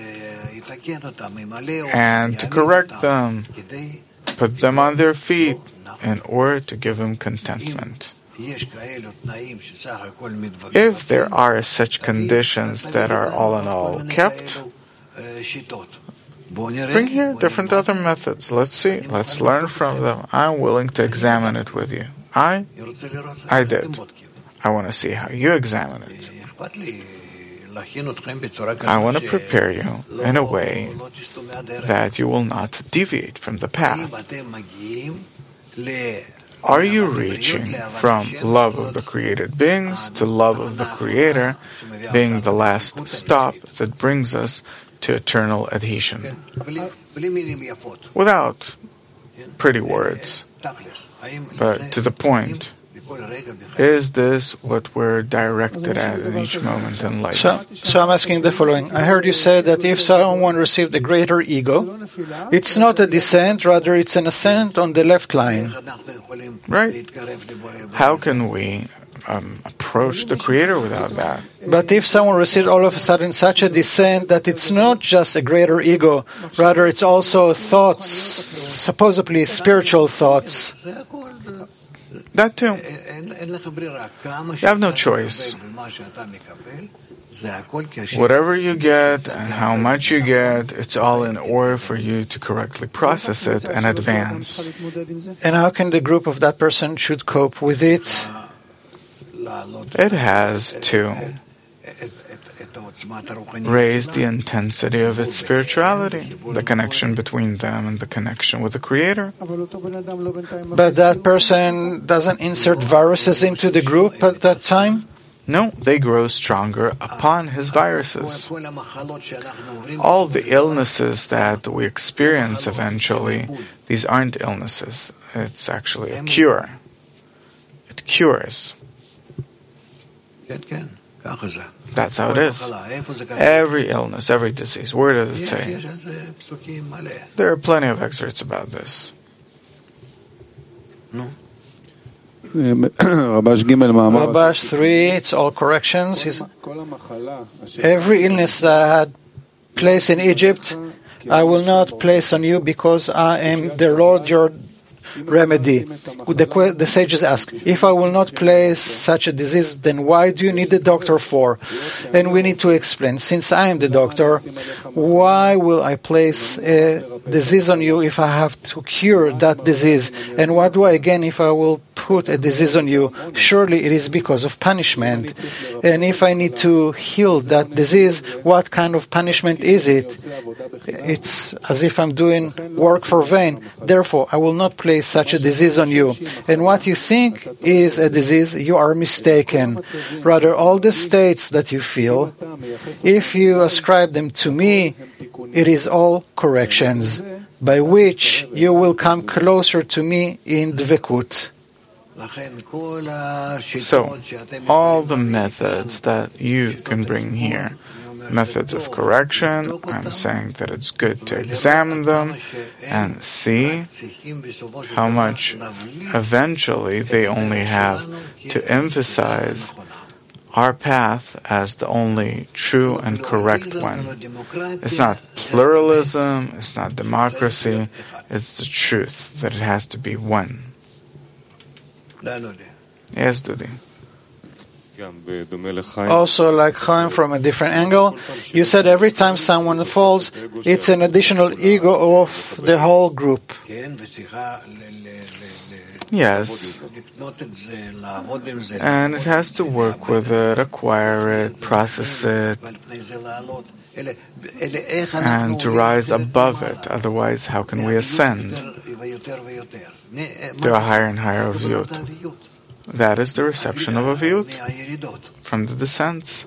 and to correct them, put them on their feet in order to give him contentment. If there are such conditions that are all in all kept, bring here different other methods. Let's see. Let's learn from them. I'm willing to examine it with you. I did. I want to see how you examine it. I want to prepare you in a way that you will not deviate from the path. Are you reaching from love of the created beings to love of the Creator, being the last stop that brings us to eternal adhesion? Without pretty words, but to the point. Is this what we're directed at in each moment in life? So I'm asking the following. I heard you say that if someone received a greater ego, it's not a descent, rather it's an ascent on the left line. Right. How can we approach the Creator without that? But if someone received all of a sudden such a descent that it's not just a greater ego, rather it's also thoughts, supposedly spiritual thoughts, that too. You have no choice. Whatever you get and how much you get, it's all in order for you to correctly process it and advance. And how can the group of that person should cope with it? It has to raise the intensity of its spirituality, the connection between them and the connection with the Creator. But that person doesn't insert viruses into the group at that time? No, they grow stronger upon his viruses. All the illnesses that we experience eventually, these aren't illnesses. It's actually a cure. cures. כן, ככה זה. That's how it is. Every illness, every disease. Where does it say? יש על זה פסוקים מלא. There are plenty of excerpts about this. נו. רבש ג' מאמר. Rabash 3, it's all corrections. Every illness that I had place in Egypt, I will not place on you because I am the Lord your remedy. The sages ask, if I will not place such a disease, then why do you need the doctor for? And we need to explain, since I am the doctor, why will I place a disease on you if I have to cure that disease? And what do I gain if I will put a disease on you? Surely it is because of punishment. And if I need to heal that disease, what kind of punishment is it? It's as if I'm doing work for vain. Therefore, I will not place such a disease on you. And what you think is a disease, you are mistaken. Rather, all the states that you feel, if you ascribe them to me, it is all corrections, by which you will come closer to me in Dvekut. So, all the methods that you can bring here, methods of correction, I'm saying that it's good to examine them and see how much eventually they only have to emphasize our path as the only true and correct one. It's not pluralism, it's not democracy, it's the truth that it has to be one. Yes, Dudi. Also, like Chaim, from a different angle, you said every time someone falls, it's an additional ego of the whole group. Yes. And it has to work with it, acquire it, process it, and to rise above it. Otherwise, how can we ascend to a higher and higher aviyut? That is the reception of aviyut from the descents.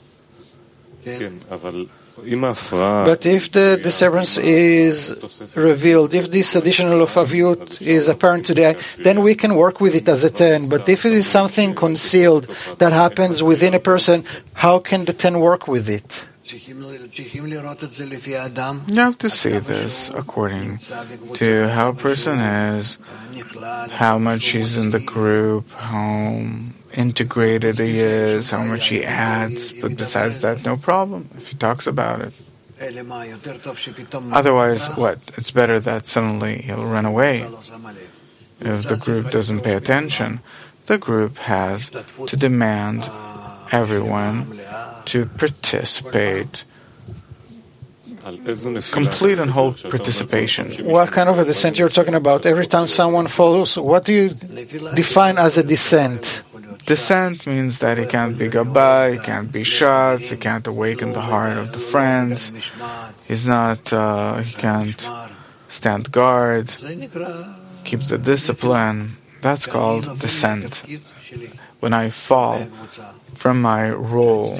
But if the disturbance is revealed, if this additional of aviyut is apparent to the eye, then we can work with it as a 10. But if it is something concealed that happens within a person, how can the 10 work with it? You have to see this according to how a person is, how much he's in the group, how integrated he is, how much he adds. But besides that, no problem if he talks about it. Otherwise, what? It's better that suddenly he'll run away. If the group doesn't pay attention, the group has to demand everyone to participate, complete and whole participation. What kind of a descent you're talking about? Every time someone falls, what do you define as a descent? Descent means that he can't be gabbai, he can't be shots, he can't awaken the heart of the friends, he's not, he can't stand guard, keep the discipline. That's called descent. When I fall from my role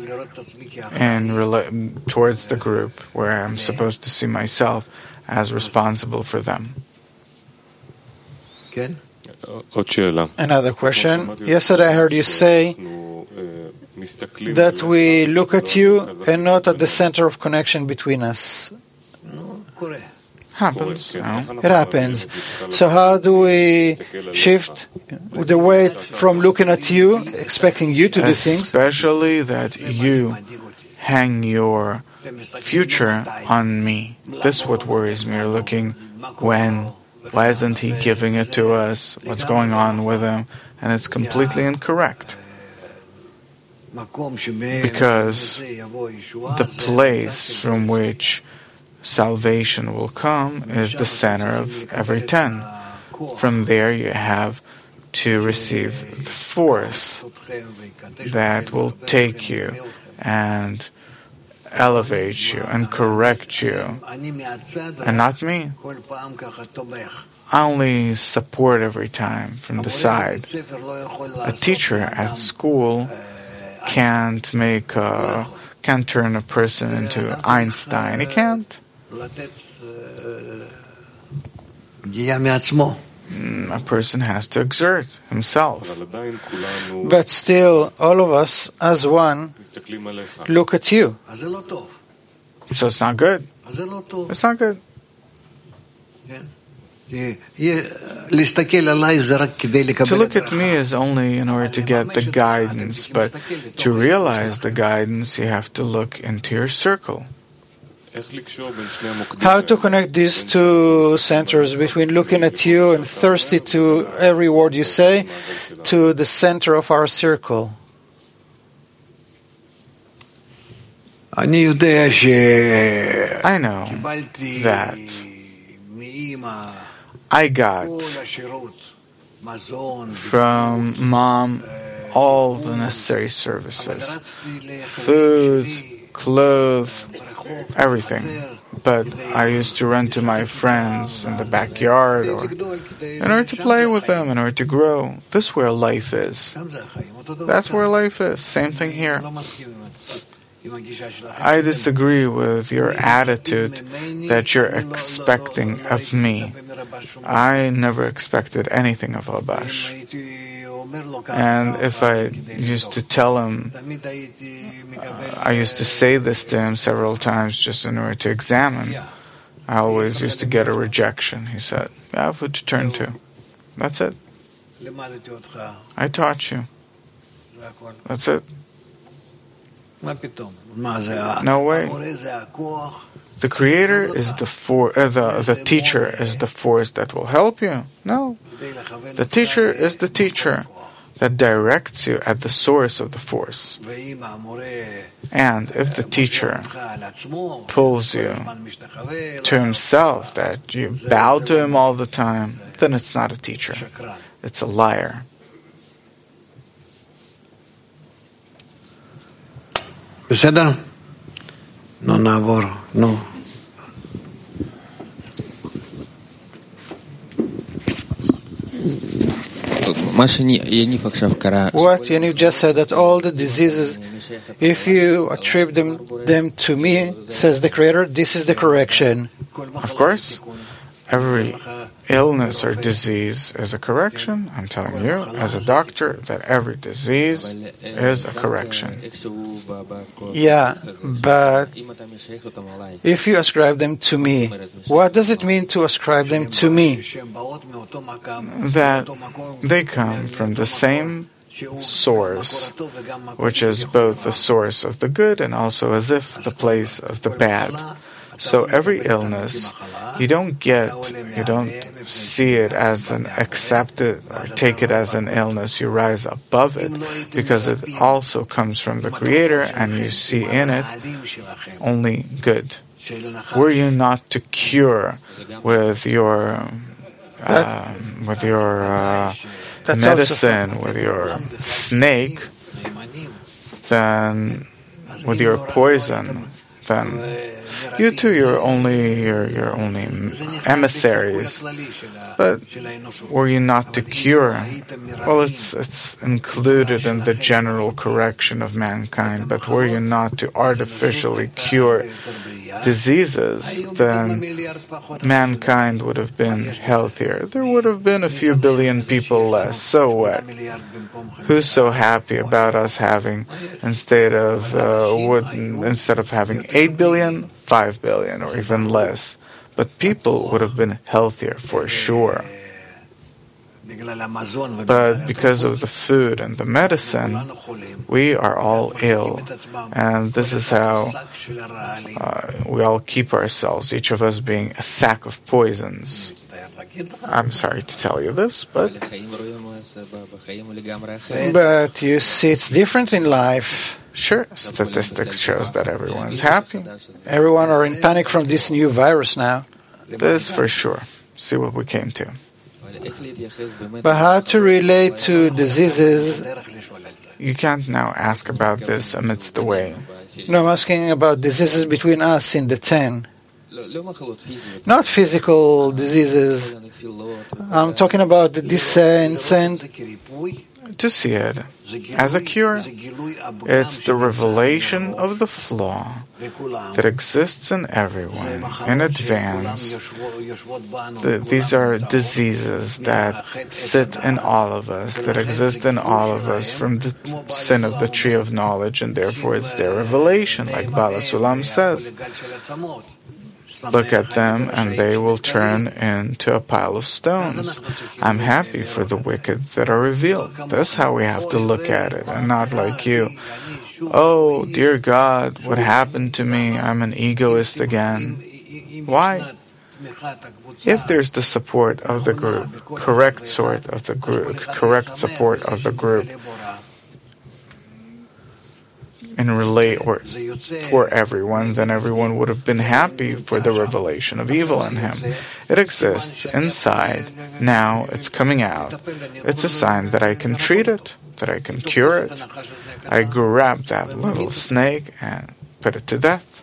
and towards the group where I'm supposed to see myself as responsible for them. Another question. Yesterday I heard you say that we look at you and not at the center of connection between us. Happens, you know. It happens. So how do we shift the weight from looking at you, expecting you to do things? Especially that you hang your future on me. This is what worries me. You're looking when, why isn't he giving it to us? What's going on with him? And it's completely incorrect. Because the place from which salvation will come is the center of every 10. From there you have to receive the force that will take you and elevate you and correct you. And not me. I only support every time from the side. A teacher at school can't turn a person into Einstein. He can't. a person has to exert himself. But still, all of us, as one, look at you. אז זה לא טוב. So it's not good. אז זה לא טוב. It's not good. כן? להסתכל עליי זה רק כדי To לקבל look at me is only in order to get the guidance, but to realize the guidance, you have to look into your circle. How to connect these two centers between looking at you and thirsty to every word you say to the center of our circle? אני יודע I know שקיבלתי that מאמא I got כל השירות, מזון, from Mom all the necessary services, רצתי food, clothes, everything. But I used to run to my friends in the backyard or in order to play with them, in order to grow. This is where life is. That's where life is. Same thing here. I disagree with your attitude that you're expecting of me. I never expected anything of Rabash. And if I used to tell him, I used to say this to him several times just in order to examine, I always used to get a rejection. He said, I have who to turn to. That's it. I taught you. That's it. No way. The creator is the teacher is the force that will help you. No. The teacher is the teacher that directs you at the source of the force. And if the teacher pulls you to himself, that you bow to him all the time, then it's not a teacher. It's a liar. בסדר? נו, נעבור, נו. What Yaniv just said, that all the diseases, if you attribute them to me, says the Creator, this is the correction. Of course, every illness or disease is a correction. I'm telling you, as a doctor, that every disease is a correction. Yeah, but if you ascribe them to me, what does it mean to ascribe them to me? That they come from the same source, which is both the source of the good and also as if the place of the bad. So every illness, you don't see it as an accepted or take it as an illness. You rise above it because it also comes from the Creator and you see in it only good. Were you not to cure with your medicine, with your snake, then with your poison, then you too, you're only emissaries. But were you not to cure? Well, it's included in the general correction of mankind. But were you not to artificially cure diseases, then mankind would have been healthier. There would have been a few billion people less. So what? Who's so happy about us having, instead of having 8 billion, 5 billion, or even less? But people would have been healthier for sure. But because of the food and the medicine, we are all ill. And this is how we all keep ourselves, each of us being a sack of poisons. I'm sorry to tell you this, but you see it's different in life. Sure, statistics shows that everyone's happy. Everyone are in panic from this new virus now. This for sure. See what we came to. But how to relate to diseases? You can't now ask about this amidst the way. No, I'm asking about diseases between us in the 10. Not physical diseases. I'm talking about the descents and to see it as a cure. It's the revelation of the flaw that exists in everyone in advance. These are diseases that sit in all of us, that exist in all of us from the sin of the tree of knowledge, and therefore it's their revelation, like Bala Sulam says. Look at them and they will turn into a pile of stones. I'm happy for the wicked that are revealed. That's how we have to look at it, and not like you. Oh, dear God, what happened to me? I'm an egoist again. Why? If there's the support of the group, correct support of the group, and relate or for everyone, then everyone would have been happy for the revelation of evil in him. It exists inside. Now it's coming out. It's a sign that I can treat it, that I can cure it. I grab that little snake and put it to death.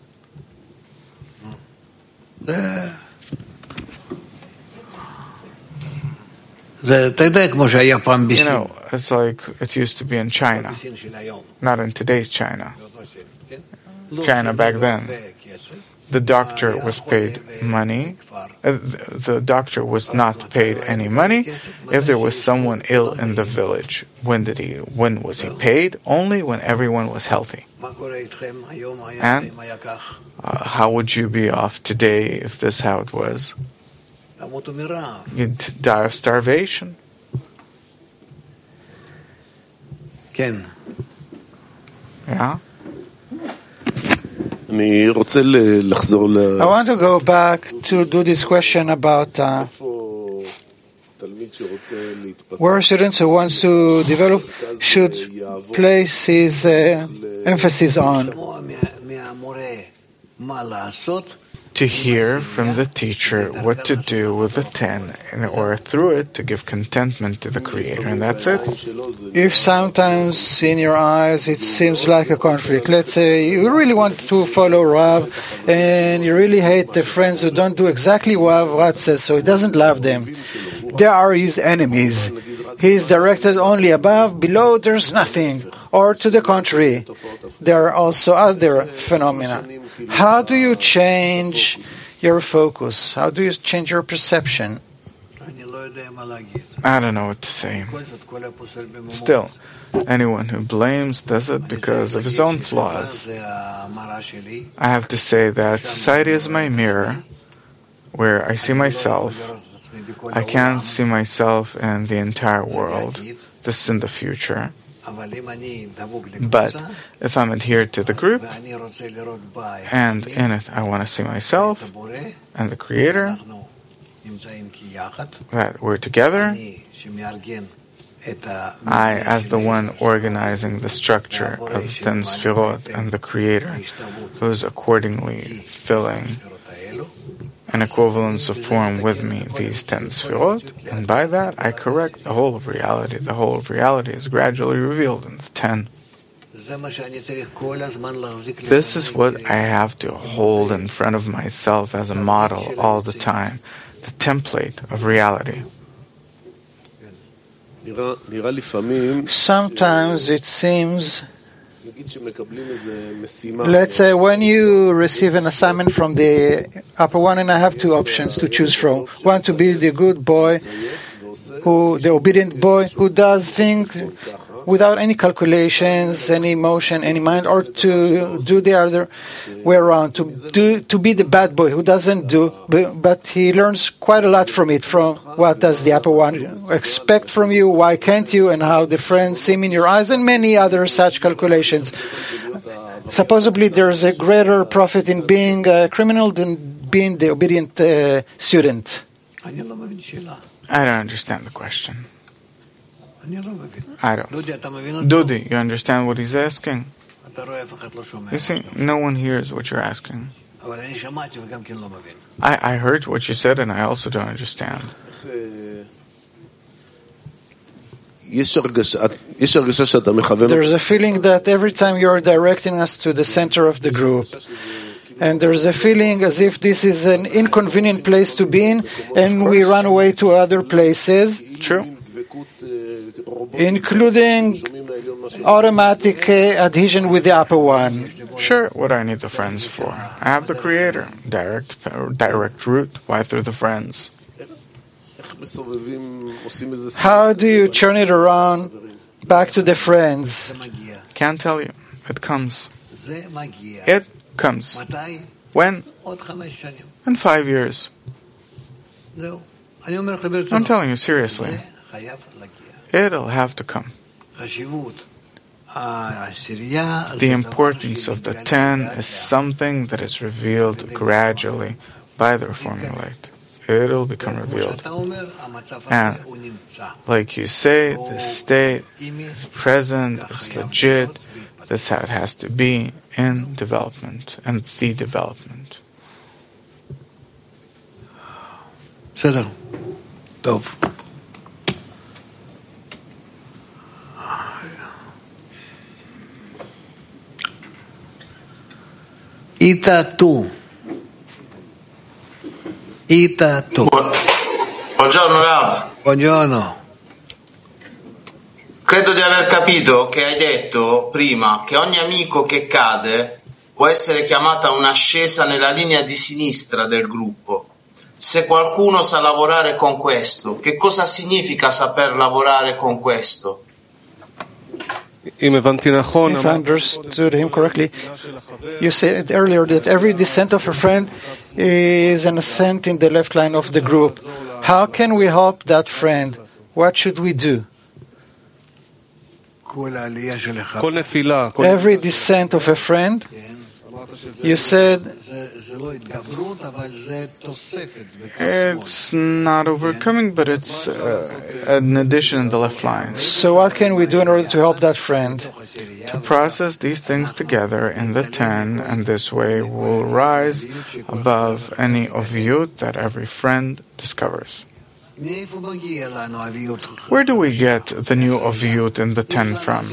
It's like it used to be in China, not in today's China. China back then. The doctor was paid money. The doctor was not paid any money. If there was someone ill in the village, when was he paid? Only when everyone was healthy. And how would you be off today if this is how it was? You'd die of starvation. Yeah? I want to go back to do this question about where students who wants to develop should place his emphasis on. To hear from the teacher what to do with the 10, or through it to give contentment to the Creator, and that's it. If sometimes in your eyes it seems like a conflict, let's say you really want to follow Rav, and you really hate the friends who don't do exactly what Rav says, so he doesn't love them. They are his enemies. He is directed only above, below there's nothing. Or to the contrary, there are also other phenomena. How do you change your focus? How do you change your perception? I don't know what to say. Still, anyone who blames does it because of his own flaws. I have to say that society is my mirror, where I see myself. I can't see myself in the entire world. This is in the future. But if I'm adhered to the group, and in it I want to see myself and the Creator, that we're together, I, as the one organizing the structure of 10 Sfirot and the Creator, who is accordingly filling an equivalence of form with me, these 10 Sfirot, and by that I correct the whole of reality. The whole of reality is gradually revealed in the 10. This is what I have to hold in front of myself as a model all the time, the template of reality. Sometimes it seems, let's say when you receive an assignment from the upper one, and I have two options to choose from. One, to be the good boy, the obedient boy who does things without any calculations, any emotion, any mind, or to do the other way around, to be the bad boy who doesn't do, but he learns quite a lot from it, from what does the upper one expect from you, why can't you, and how the friends seem in your eyes, and many other such calculations. Supposedly there's a greater profit in being a criminal than being the obedient student. I don't understand the question. I don't. Dudi, you understand what he's asking? You see, no one hears what you're asking. I heard what you said, and I also don't understand. There's a feeling that every time you're directing us to the center of the group, and there's a feeling as if this is an inconvenient place to be in, and we run away to other places. True. Including automatic adhesion with the upper one. Sure, what do I need the friends for? I have the Creator. Direct route. Why through the friends? How do you turn it around back to the friends? Can't tell you. It comes. It comes. When? In 5 years. I'm telling you seriously. It'll have to come. The importance of the 10 is something that is revealed gradually by the Reforming Light. It'll become revealed. And like you say, the state is present, it's legit, this is how it has to be in development and the development. בסדר. טוב. Itatu. Buongiorno Rav. Buongiorno. Credo di aver capito che hai detto prima che ogni amico che cade può essere chiamata un'ascesa nella linea di sinistra del gruppo. Se qualcuno sa lavorare con questo, che cosa significa saper lavorare con questo? If I understood him correctly, you said earlier that every descent of a friend is an ascent in the left line of the group. How can we help that friend? What should we do? Every descent of a friend, you said, it's not overcoming, but it's an addition in the left line. So what can we do in order to help that friend? To process these things together in the 10, and this way we'll rise above any oviyut that every friend discovers. Where do we get the new oviyut in the 10 from?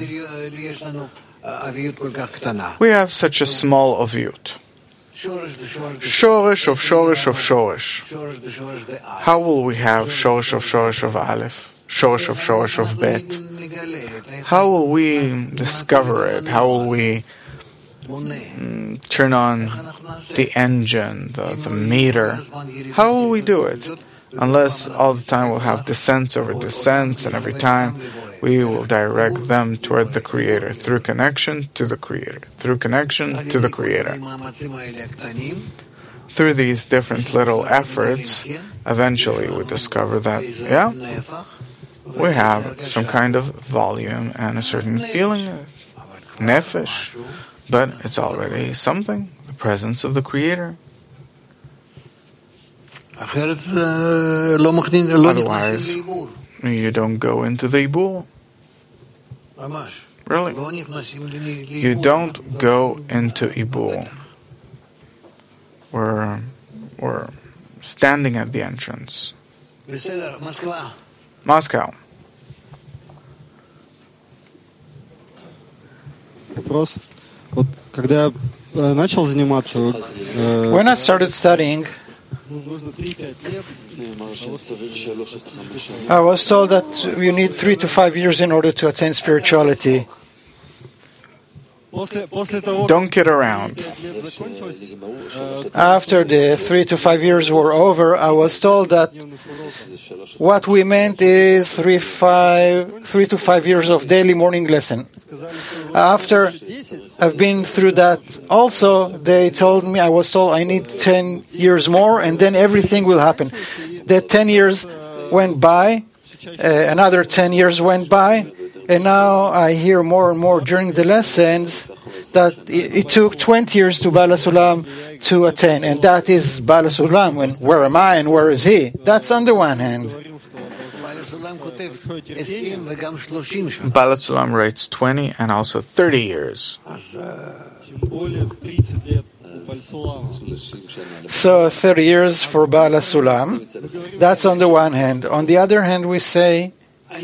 We have such a small oviyut. Shoresh of shoresh of shoresh. How will we have shoresh of Aleph? Shoresh of Bet? How will we discover it? How will we turn on the engine, the meter? How will we do it? Unless all the time we'll have descents over descents, and every time we will direct them toward the Creator, through connection to the Creator, through connection to the Creator. Through these different little efforts, eventually we discover that, we have some kind of volume and a certain feeling of nefesh, but it's already something, the presence of the Creator. Otherwise, you don't go into the Ibul. Really? You don't go into Ibul. We're standing at the entrance. Moscow. Вопрос. Вот когда я начал заниматься, when I started studying, I was told that you need 3 to 5 years in order to attain spirituality. Don't kid around. After the 3 to 5 years were over, I was told that what we meant is 3 to 5 years of daily morning lesson. After I've been through that also, they told me, I was told I need 10 years more and then everything will happen. The 10 years went by, another 10 years went by, and now I hear more and more during the lessons that it took 20 years to Baal HaSulam to attain, and that is Baal HaSulam. And where am I and where is he? That's on the one hand. Baal HaSulam writes 20 and also 30 years. So 30 years for Baal HaSulam. That's on the one hand. On the other hand, we say,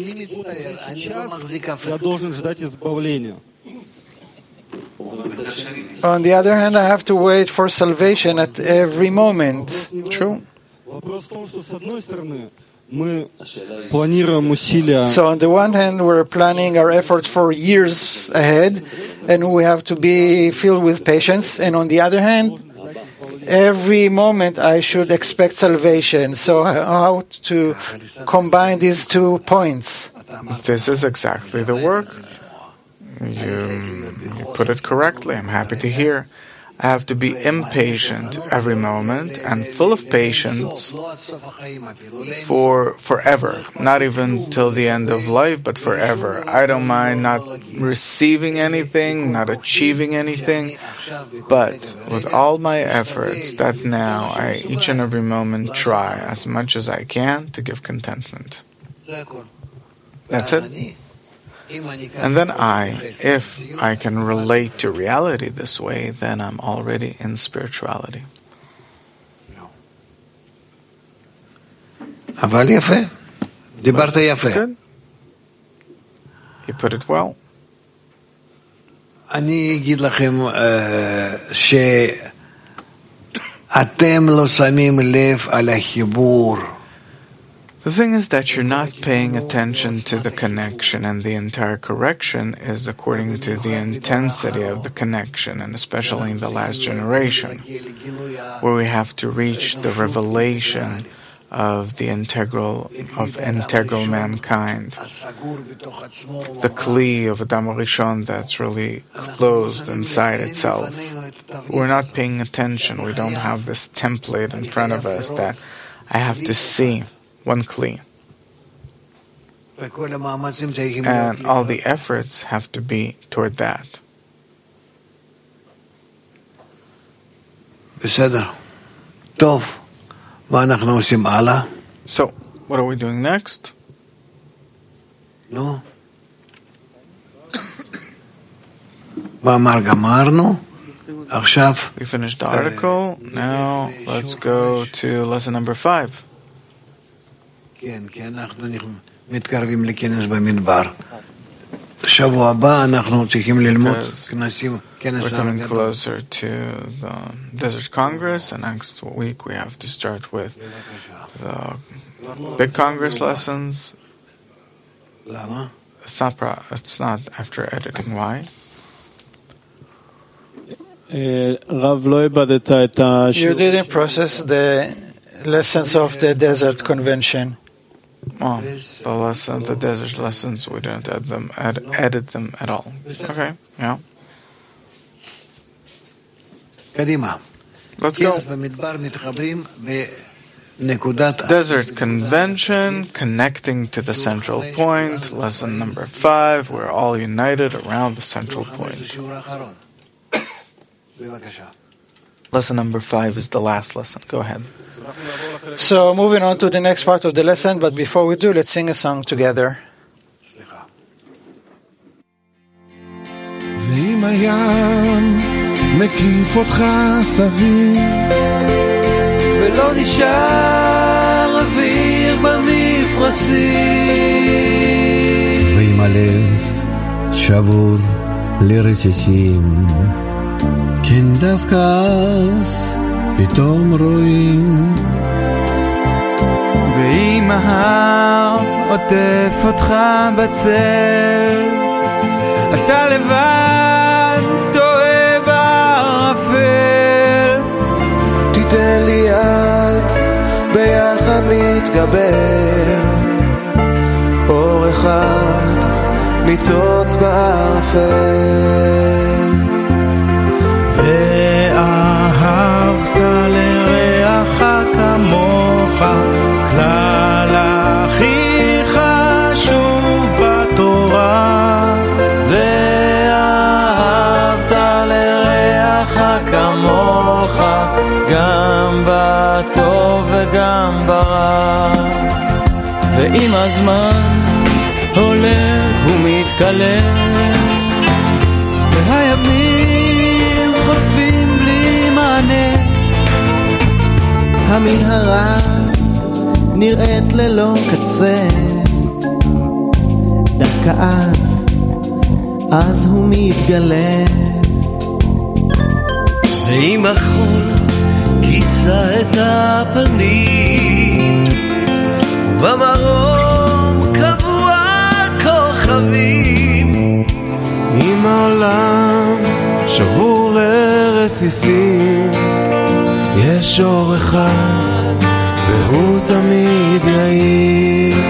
on the other hand, I have to wait for salvation at every moment. True. So on the one hand, we're planning our efforts for years ahead, and we have to be filled with patience. And on the other hand, every moment I should expect salvation. So how to combine these 2 points? This is exactly the work. You put it correctly. I'm happy to hear. I have to be impatient every moment and full of patience for forever. Not even till the end of life, but forever. I don't mind not receiving anything, not achieving anything, but with all my efforts that now I each and every moment try as much as I can to give contentment. That's it. And then if I can relate to reality this way, then I'm already in spirituality. אבל יפה. דיברת יפה. Good. You put it well. אני אגיד לכם שאתם לא שמים לב על החיבור. The thing is that you're not paying attention to the connection, and the entire correction is according to the intensity of the connection, and especially in the last generation, where we have to reach the revelation of the integral mankind, the kli of Adam Rishon that's really closed inside itself. We're not paying attention. We don't have this template in front of us that I have to see. One kli. And all the efforts have to be toward that. בסדר. טוב. מה אנחנו עושים הלאה? So, what are we doing next? נו. מאמר גמרנו. עכשיו. We finished the article. Now, let's go to lesson number 5. כן, אנחנו מתקרבים לכנס במדבר. שבוע הבא אנחנו צריכים ללמוד כנסים. We're coming closer to the Desert Congress, and next week we have to start with the big Congress lessons. למה? It's not after editing. Why? You didn't process the lessons of the Desert Convention. Oh, the desert lessons, we didn't edit them at all. Okay, yeah. קדימה. Let's go. כנס במדבר מתחברים Desert Convention, connecting to the central point. Lesson number 5, we're all united around the central point. Lesson number 5 is the last lesson. Go ahead. So moving on to the next part of the lesson, but before we do, let's sing a song together. ואם הים מקיף אותך סביב ולא נשאר אוויר במפרשים ואם הלב שבור לרסיסים כן דווקא אז פתאום רואים ואם ההר עוטף אותך בצל אתה לבד טועה בערפל תיתן לי יד ביחד נתגבר אור אחד ניצוץ בערפל ואהבת לרעך כמוך כלל הכי חשוב בתורה ואהבת לרעך כמוך גם בטוב וגם ברע ועם הזמן הולך ומתקלם והימים חולפים בלי מענה המנהרה נראית ללא קצה דווקא אז הוא מתגלה ואם החול כיסה את הפנים במרום קבוע כוכבים. אם העולם שבור לרסיסים, יש אור אחד והוא תמיד יעיר.